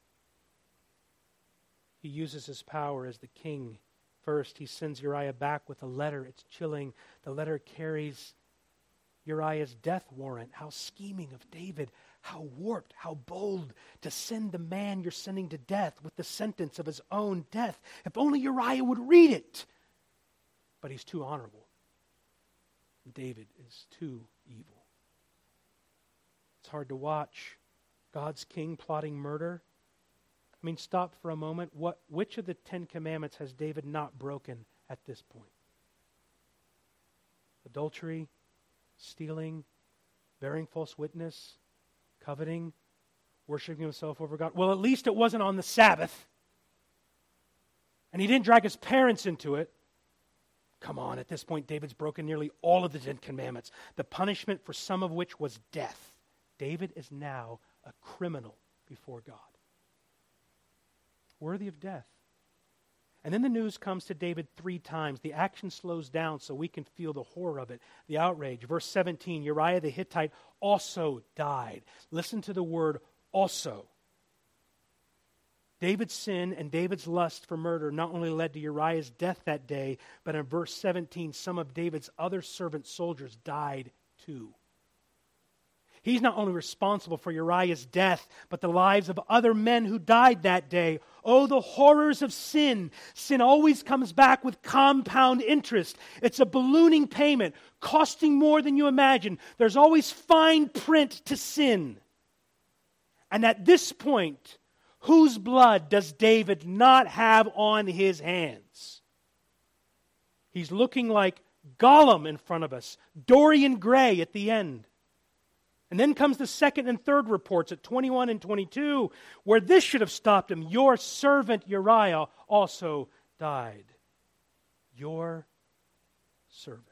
He uses his power as the king. First, he sends Uriah back with a letter. It's chilling. The letter carries Uriah's death warrant. How scheming of David. How warped, how bold to send the man you're sending to death with the sentence of his own death. If only Uriah would read it. But he's too honorable. David is too evil. It's hard to watch God's king plotting murder. I mean, stop for a moment. What, which of the Ten Commandments has David not broken at this point? Adultery, stealing, bearing false witness, coveting, worshiping himself over God. Well, at least it wasn't on the Sabbath. And he didn't drag his parents into it. Come on, at this point, David's broken nearly all of the Ten Commandments, the punishment for some of which was death. David is now a criminal before God, worthy of death. And then the news comes to David three times. The action slows down so we can feel the horror of it, the outrage. Verse seventeen, Uriah the Hittite also died. Listen to the word also. David's sin and David's lust for murder not only led to Uriah's death that day, but in verse seventeen, some of David's other servant soldiers died too. He's not only responsible for Uriah's death, but the lives of other men who died that day. Oh, the horrors of sin. Sin always comes back with compound interest. It's a ballooning payment, costing more than you imagine. There's always fine print to sin. And at this point, whose blood does David not have on his hands? He's looking like Gollum in front of us, Dorian Gray at the end. And then comes the second and third reports at twenty-one and twenty-two, where this should have stopped him. Your servant Uriah also died. Your servant.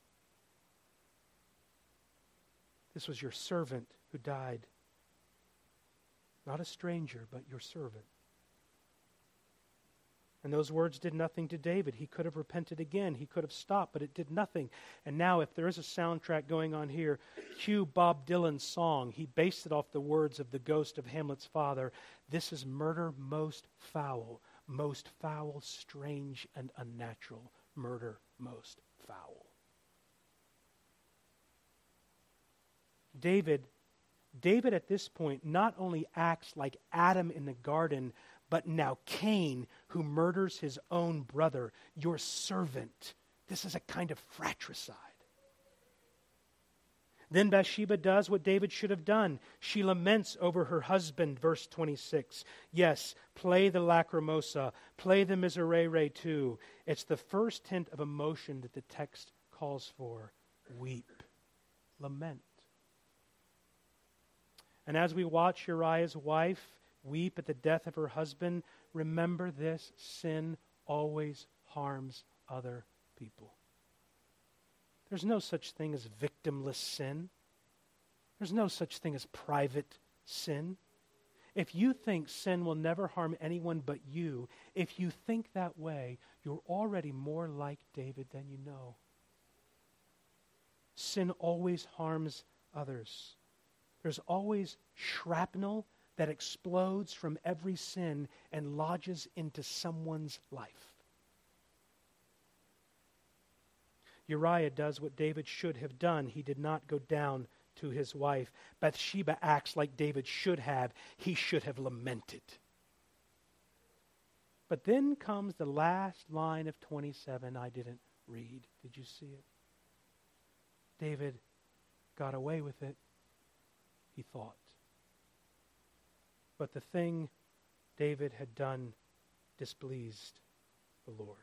This was your servant who died. Not a stranger, but your servant. And those words did nothing to David. He could have repented again. He could have stopped, but it did nothing. And now if there is a soundtrack going on here, cue Bob Dylan's song. He based it off the words of the ghost of Hamlet's father. This is murder most foul, most foul, strange, and unnatural. Murder most foul. David, David at this point not only acts like Adam in the garden, but now Cain, who murders his own brother, your servant. This is a kind of fratricide. Then Bathsheba does what David should have done. She laments over her husband, verse twenty-six. Yes, play the lacrimosa, play the miserere too. It's the first hint of emotion that the text calls for. Weep, lament. And as we watch Uriah's wife weep at the death of her husband, remember this: sin always harms other people. There's no such thing as victimless sin. There's no such thing as private sin. If you think sin will never harm anyone but you, if you think that way, you're already more like David than you know. Sin always harms others. There's always shrapnel that explodes from every sin and lodges into someone's life. Uriah does what David should have done. He did not go down to his wife. Bathsheba acts like David should have. He should have lamented. But then comes the last line of twenty-seven I didn't read. Did you see it? David got away with it, he thought. But the thing David had done displeased the Lord.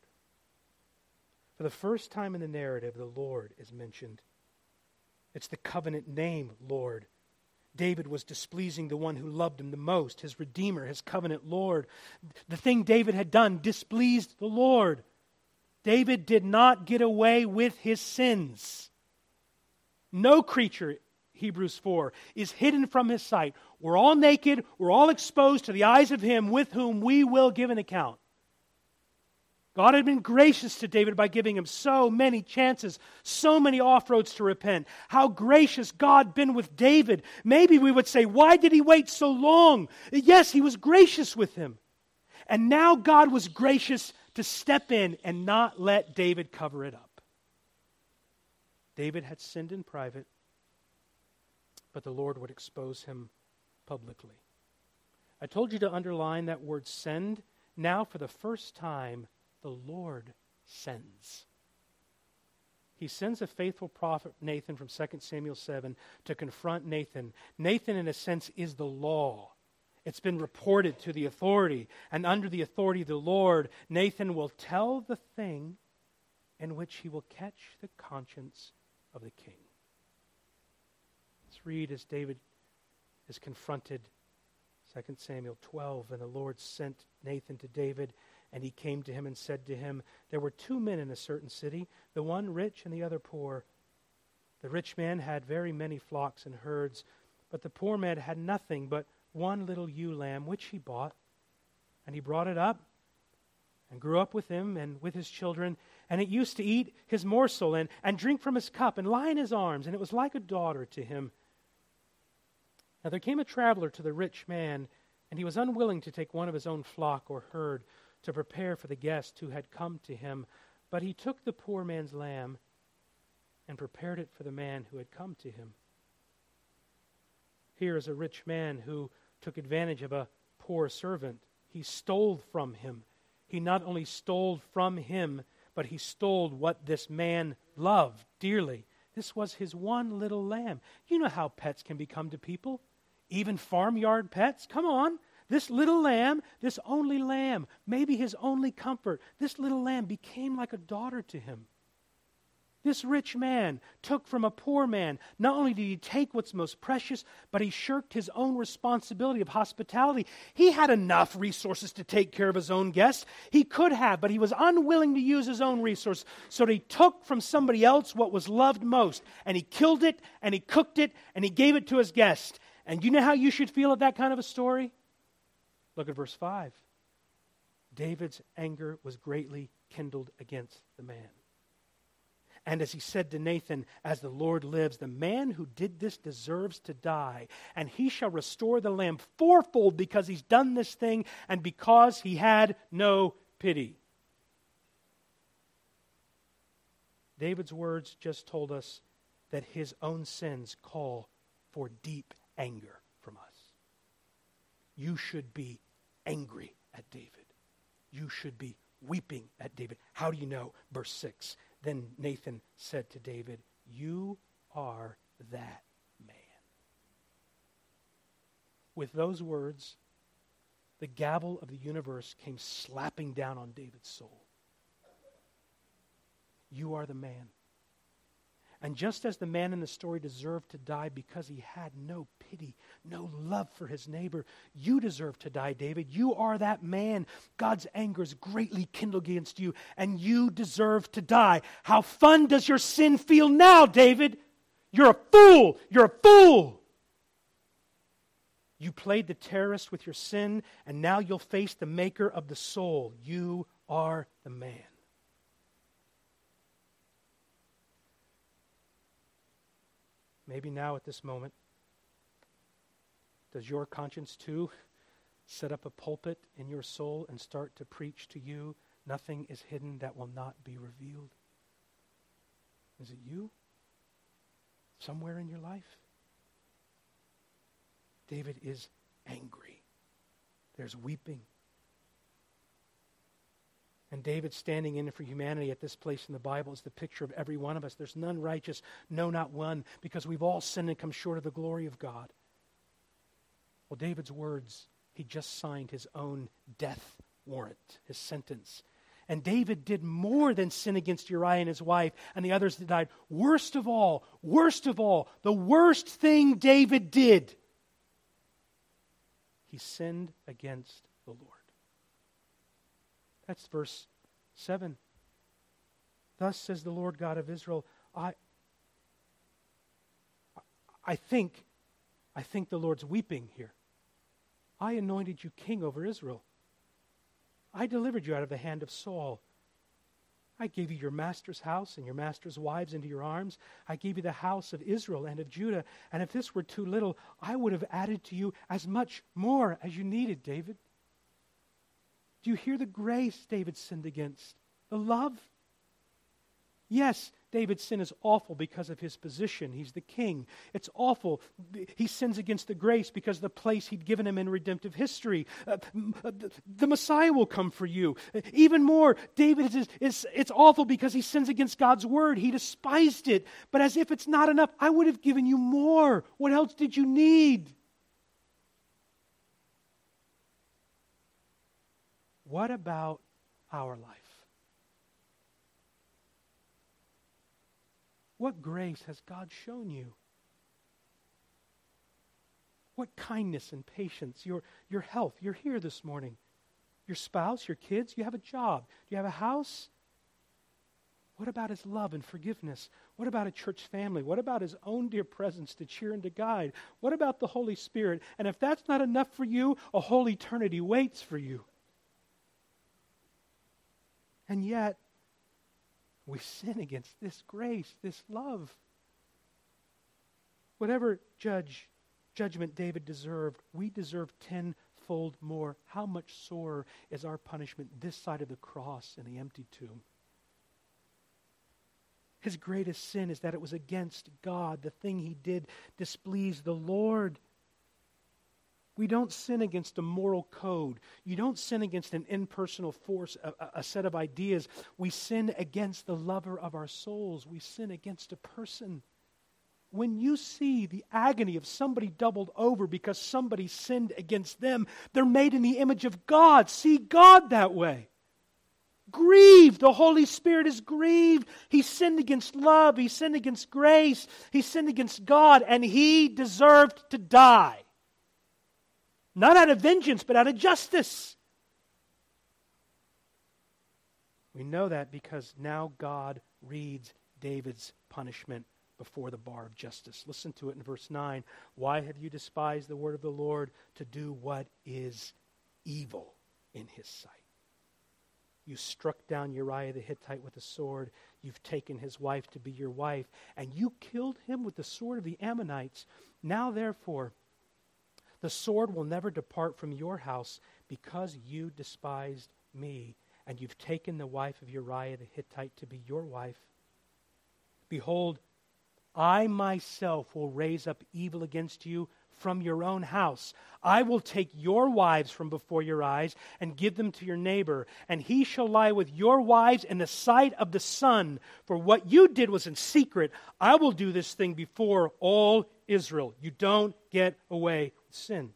For the first time in the narrative, the Lord is mentioned. It's the covenant name, Lord. David was displeasing the one who loved him the most, his Redeemer, his covenant Lord. The thing David had done displeased the Lord. David did not get away with his sins. No creature, Hebrews four, is hidden from his sight. We're all naked, we're all exposed to the eyes of him with whom we will give an account. God had been gracious to David by giving him so many chances, so many off-roads to repent. How gracious God been with David. Maybe we would say, why did he wait so long? Yes, he was gracious with him. And now God was gracious to step in and not let David cover it up. David had sinned in private, but the Lord would expose him publicly. I told you to underline that word send. Now, for the first time, the Lord sends. He sends a faithful prophet, Nathan, from Second Samuel seven, to confront Nathan. Nathan, in a sense, is the law. It's been reported to the authority, and under the authority of the Lord, Nathan will tell the thing in which he will catch the conscience of the king. Let's read as David is confronted, Second Samuel twelve, and the Lord sent Nathan to David, and he came to him and said to him, there were two men in a certain city, the one rich and the other poor. The rich man had very many flocks and herds, but the poor man had nothing but one little ewe lamb, which he bought. And he brought it up and grew up with him and with his children, and it used to eat his morsel and, and drink from his cup and lie in his arms, and it was like a daughter to him. Now there came a traveler to the rich man, and he was unwilling to take one of his own flock or herd to prepare for the guest who had come to him. But he took the poor man's lamb and prepared it for the man who had come to him. Here is a rich man who took advantage of a poor servant. He stole from him. He not only stole from him, but he stole what this man loved dearly. This was his one little lamb. You know how pets can become to people. Even farmyard pets. Come on. This little lamb, this only lamb, maybe his only comfort, this little lamb became like a daughter to him. This rich man took from a poor man. Not only did he take what's most precious, but he shirked his own responsibility of hospitality. He had enough resources to take care of his own guests. He could have, but he was unwilling to use his own resource. So he took from somebody else what was loved most, and he killed it, and he cooked it, and he gave it to his guest. And you know how you should feel at that kind of a story? Look at verse five. David's anger was greatly kindled against the man. And as he said to Nathan, as the Lord lives, the man who did this deserves to die, and he shall restore the lamb fourfold because he's done this thing and because he had no pity. David's words just told us that his own sins call for deep anger from us. You should be angry at David. You should be weeping at David. How do you know? Verse six. Then Nathan said to David, you are that man. With those words, the gavel of the universe came slapping down on David's soul. You are the man. And just as the man in the story deserved to die because he had no pity, no love for his neighbor, you deserve to die, David. You are that man. God's anger is greatly kindled against you, and you deserve to die. How fun does your sin feel now, David? You're a fool. You're a fool. You played the terrorist with your sin, and now you'll face the maker of the soul. You are the man. Maybe now at this moment, does your conscience too set up a pulpit in your soul and start to preach to you, nothing is hidden that will not be revealed? Is it you? Somewhere in your life? David is angry. There's weeping. And David standing in for humanity at this place in the Bible is the picture of every one of us. There's none righteous, no, not one, because we've all sinned and come short of the glory of God. Well, David's words, he just signed his own death warrant, his sentence. And David did more than sin against Uriah and his wife and the others that died. Worst of all, worst of all, the worst thing David did, he sinned against the Lord. That's verse seven. Thus says the Lord God of Israel, I I think, I think the Lord's weeping here. I anointed you king over Israel. I delivered you out of the hand of Saul. I gave you your master's house and your master's wives into your arms. I gave you the house of Israel and of Judah. And if this were too little, I would have added to you as much more as you needed, David. Do you hear the grace David sinned against? The love? Yes, David's sin is awful because of his position. He's the king. It's awful. He sins against the grace because of the place he'd given him in redemptive history. Uh, the Messiah will come for you. Even more, David is, is, it's awful because he sins against God's word. He despised it. But as if it's not enough, I would have given you more. What else did you need? What about our life? What grace has God shown you? What kindness and patience, your, your health. You're here this morning. Your spouse, your kids, you have a job. Do you have a house? What about his love and forgiveness? What about a church family? What about his own dear presence to cheer and to guide? What about the Holy Spirit? And if that's not enough for you, a whole eternity waits for you. And yet, we sin against this grace, this love. Whatever judge, judgment David deserved, we deserve tenfold more. How much sorer is our punishment this side of the cross in the empty tomb? His greatest sin is that it was against God. The thing he did displeased the Lord. We don't sin against a moral code. You don't sin against an impersonal force, a, a set of ideas. We sin against the lover of our souls. We sin against a person. When you see the agony of somebody doubled over because somebody sinned against them, they're made in the image of God. See God that way. Grieved. The Holy Spirit is grieved. He sinned against love. He sinned against grace. He sinned against God, and he deserved to die. Not out of vengeance, but out of justice. We know that because now God reads David's punishment before the bar of justice. Listen to it in verse nine. Why have you despised the word of the Lord to do what is evil in his sight? You struck down Uriah the Hittite with a sword. You've taken his wife to be your wife, and you killed him with the sword of the Ammonites. Now, therefore, the sword will never depart from your house because you despised me, and you've taken the wife of Uriah the Hittite to be your wife. Behold, I myself will raise up evil against you from your own house. I will take your wives from before your eyes and give them to your neighbor, and he shall lie with your wives in the sight of the sun. For what you did was in secret. I will do this thing before all Israel. You don't get away with sin.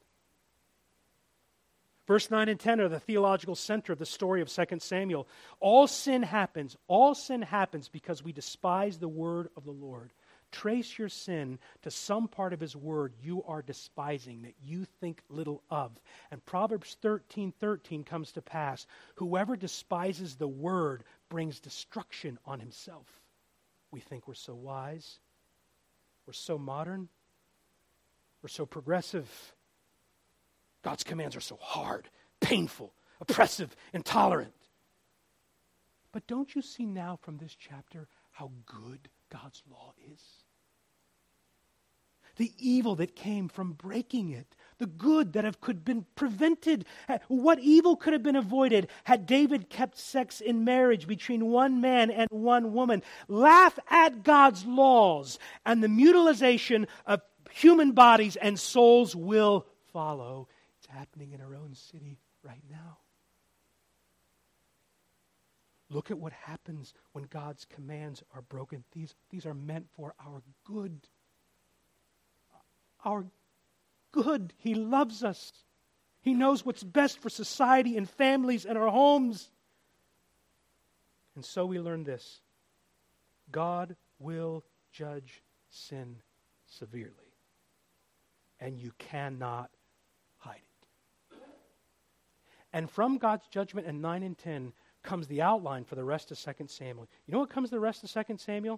Verse nine and ten are the theological center of the story of Second Samuel. All sin happens, all sin happens because we despise the word of the Lord. Trace your sin to some part of his word you are despising, that you think little of. And Proverbs thirteen thirteen comes to pass. Whoever despises the word brings destruction on himself. We think we're so wise. We're so modern. We're so progressive. God's commands are so hard, painful, oppressive, intolerant. But don't you see now from this chapter how good God's law is? The evil that came from breaking it, the good that have, could have been prevented. What evil could have been avoided had David kept sex in marriage between one man and one woman? Laugh at God's laws, and the mutilization of human bodies and souls will follow. It's happening in our own city right now. Look at what happens when God's commands are broken. These, these are meant for our good. Our good. He loves us. He knows what's best for society and families and our homes. And so we learn this. God will judge sin severely. And you cannot hide it. And from God's judgment in nine and ten comes the outline for the rest of Second Samuel. You know what comes the rest of Second Samuel?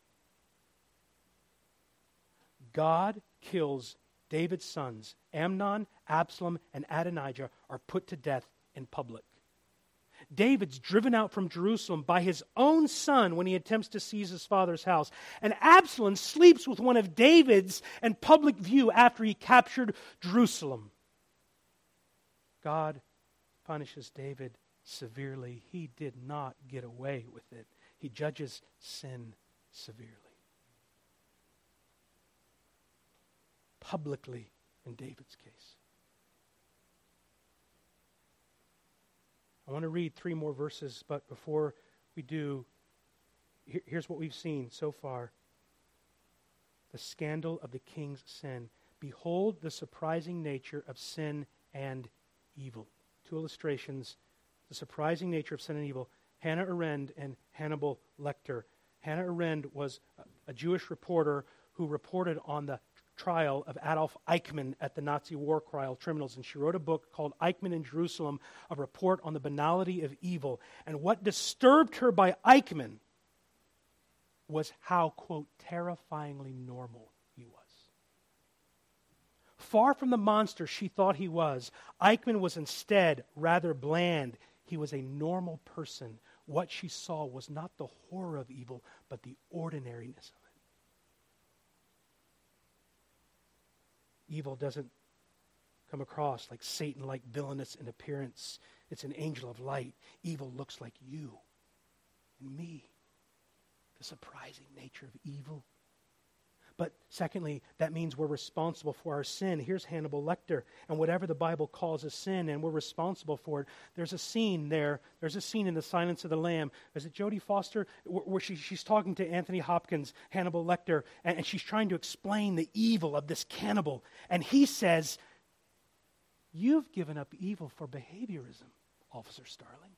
God kills David's sons. Amnon, Absalom, and Adonijah are put to death in public. David's driven out from Jerusalem by his own son when he attempts to seize his father's house. And Absalom sleeps with one of David's in public view after he captured Jerusalem. God punishes David severely. He did not get away with it. He judges sin severely. Publicly in David's case. I want to read three more verses, but before we do, here, here's what we've seen so far. The scandal of the king's sin. Behold the surprising nature of sin and evil. Two illustrations. The surprising nature of sin and evil. Hannah Arendt and Hannibal Lecter. Hannah Arendt was a, a Jewish reporter who reported on the trial of Adolf Eichmann at the Nazi war trial tribunals, and she wrote a book called Eichmann in Jerusalem, a report on the banality of evil. And what disturbed her by Eichmann was how, quote, terrifyingly normal he was. Far from the monster she thought he was, Eichmann was instead rather bland. He was a normal person. What she saw was not the horror of evil, but the ordinariness of it. Evil doesn't come across like Satan-like villainous in appearance. It's an angel of light. Evil looks like you and me. The surprising nature of evil. But secondly, that means we're responsible for our sin. Here's Hannibal Lecter. And whatever the Bible calls a sin, and we're responsible for it. There's a scene there. There's a scene in The Silence of the Lamb. Is it Jodie Foster? Where, where she, she's talking to Anthony Hopkins, Hannibal Lecter, and, and she's trying to explain the evil of this cannibal. And he says, "You've given up evil for behaviorism, Officer Starling.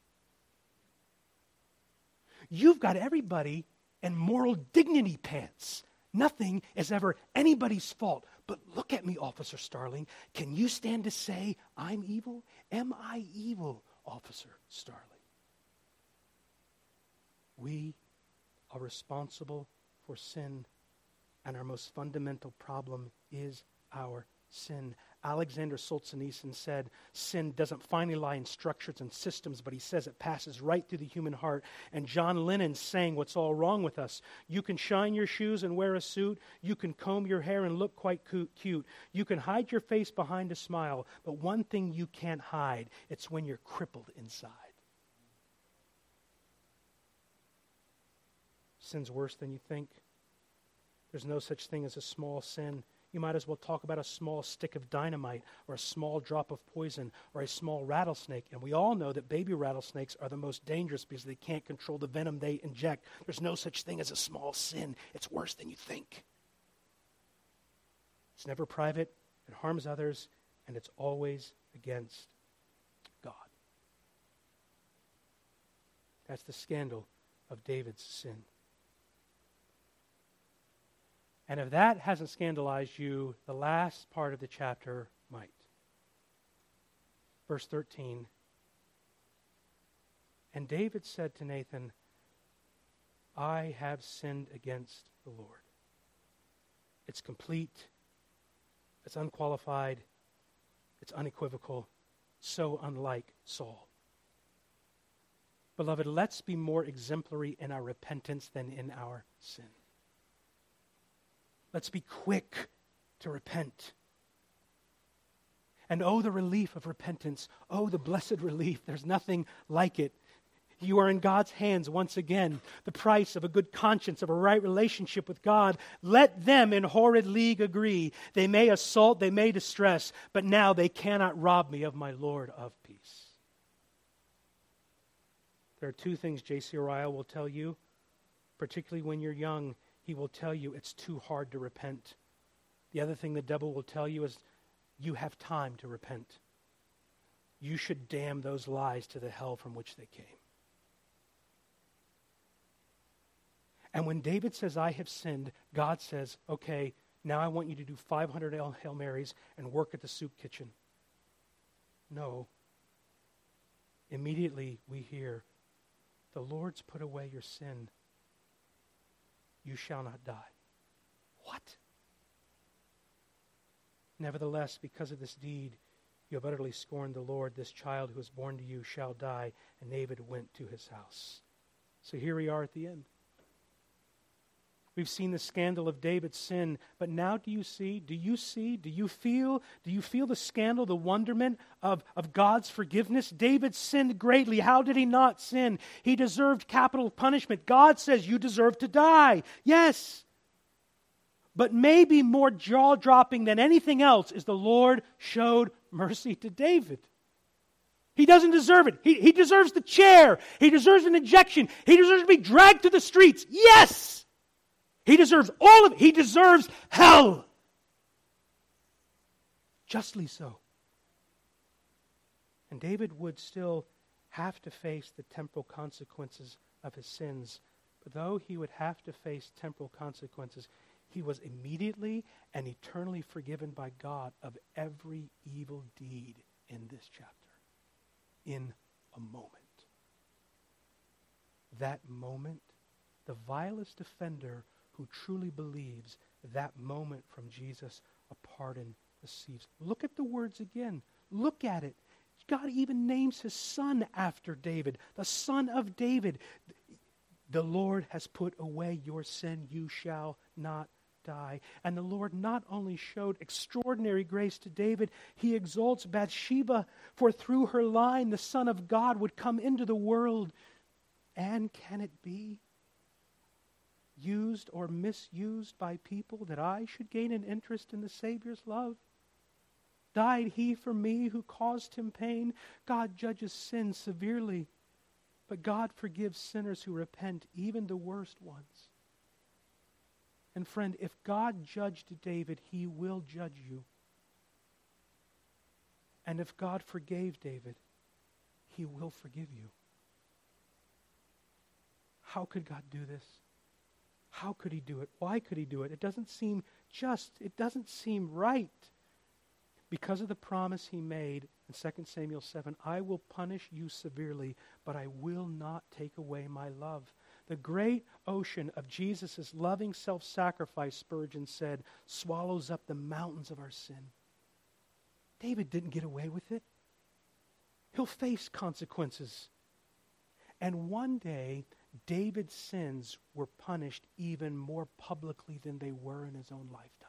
You've got everybody in moral dignity pants. Nothing is ever anybody's fault. But look at me, Officer Starling. Can you stand to say I'm evil? Am I evil, Officer Starling?" We are responsible for sin, and our most fundamental problem is our sin. Alexander Solzhenitsyn said, sin doesn't finally lie in structures and systems, but he says it passes right through the human heart. And John Lennon sang what's all wrong with us. You can shine your shoes and wear a suit. You can comb your hair and look quite cute. You can hide your face behind a smile. But one thing you can't hide, it's when you're crippled inside. Sin's worse than you think. There's no such thing as a small sin. You might as well talk about a small stick of dynamite or a small drop of poison or a small rattlesnake. And we all know that baby rattlesnakes are the most dangerous because they can't control the venom they inject. There's no such thing as a small sin. It's worse than you think. It's never private, it harms others, and it's always against God. That's the scandal of David's sin. And if that hasn't scandalized you, the last part of the chapter might. Verse thirteen. And David said to Nathan, I have sinned against the Lord. It's complete. It's unqualified. It's unequivocal. So unlike Saul. Beloved, let's be more exemplary in our repentance than in our sin. Let's be quick to repent. And oh, the relief of repentance. Oh, the blessed relief. There's nothing like it. You are in God's hands once again. The price of a good conscience, of a right relationship with God. Let them in horrid league agree. They may assault, they may distress, but now they cannot rob me of my Lord of peace. There are two things J C Ryle will tell you, particularly when you're young. He will tell you it's too hard to repent. The other thing the devil will tell you is you have time to repent. You should damn those lies to the hell from which they came. And when David says, I have sinned, God says, okay, now I want you to do five hundred Hail Marys and work at the soup kitchen. No. Immediately we hear, the Lord's put away your sin. You shall not die. What? Nevertheless, because of this deed, you have utterly scorned the Lord. This child who is born to you shall die. And David went to his house. So here we are at the end. We've seen the scandal of David's sin, but now do you see, do you see, do you feel, do you feel the scandal, the wonderment of, of God's forgiveness? David sinned greatly. How did he not sin? He deserved capital punishment. God says you deserve to die. Yes. But maybe more jaw-dropping than anything else is the Lord showed mercy to David. He doesn't deserve it. He, he deserves the chair. He deserves an injection. He deserves to be dragged to the streets. Yes! He deserves all of it. He deserves hell. Justly so. And David would still have to face the temporal consequences of his sins. But though he would have to face temporal consequences, he was immediately and eternally forgiven by God of every evil deed in this chapter. In a moment. That moment, the vilest offender who truly believes, that moment from Jesus, a pardon receives. Look at the words again. Look at it. God even names his son after David, the son of David. The Lord has put away your sin. You shall not die. And the Lord not only showed extraordinary grace to David, he exalts Bathsheba, for through her line the Son of God would come into the world. And can it be used or misused by people that I should gain an interest in the Savior's love? Died he for me who caused him pain? God judges sin severely, but God forgives sinners who repent, even the worst ones. And friend, if God judged David, he will judge you. And if God forgave David, he will forgive you. How could God do this? How could he do it? Why could he do it? It doesn't seem just. It doesn't seem right. Because of the promise he made in Second Samuel seven, I will punish you severely, but I will not take away my love. The great ocean of Jesus' loving self-sacrifice, Spurgeon said, swallows up the mountains of our sin. David didn't get away with it. He'll face consequences. And one day, David's sins were punished even more publicly than they were in his own lifetime.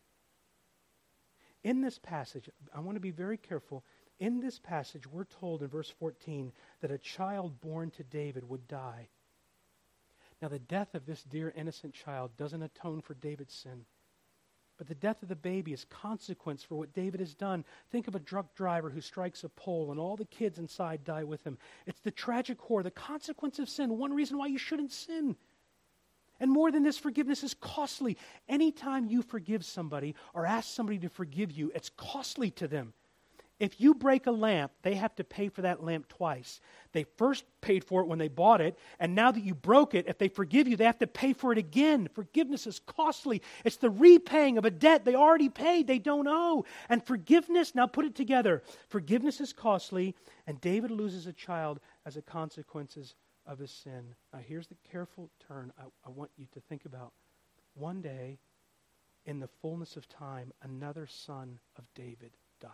In this passage, I want to be very careful. In this passage, we're told in verse fourteen that a child born to David would die. Now, the death of this dear innocent child doesn't atone for David's sin. But the death of the baby is consequence for what David has done. Think of a drunk driver who strikes a pole and all the kids inside die with him. It's the tragic horror, the consequence of sin, one reason why you shouldn't sin. And more than this, forgiveness is costly. Anytime you forgive somebody or ask somebody to forgive you, it's costly to them. If you break a lamp, they have to pay for that lamp twice. They first paid for it when they bought it, and now that you broke it, if they forgive you, they have to pay for it again. Forgiveness is costly. It's the repaying of a debt they already paid, they don't owe. And forgiveness, now put it together, forgiveness is costly, and David loses a child as a consequence of his sin. Now here's the careful turn I, I want you to think about. One day, in the fullness of time, another son of David died.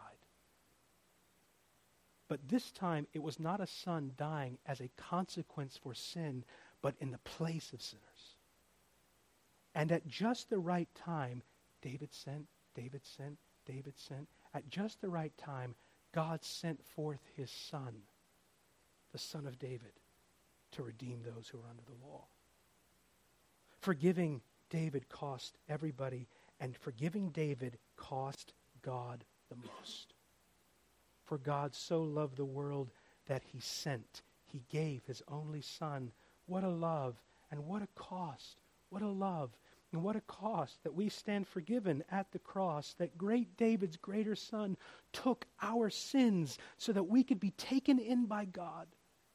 But this time, it was not a son dying as a consequence for sin, but in the place of sinners. And at just the right time, David sent, David sent, David sent. At just the right time, God sent forth his son, the son of David, to redeem those who are under the law. Forgiving David cost everybody, and forgiving David cost God the most. For God so loved the world that he sent. He gave his only son. What a love and what a cost. What a love and what a cost that we stand forgiven at the cross. That great David's greater son took our sins so that we could be taken in by God.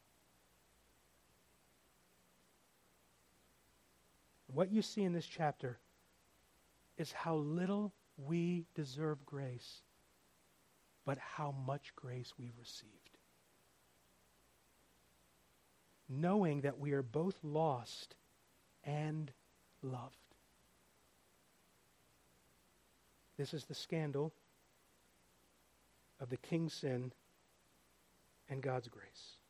What you see in this chapter is how little we deserve grace, but how much grace we've received. Knowing that we are both lost and loved. This is the scandal of the king's sin and God's grace.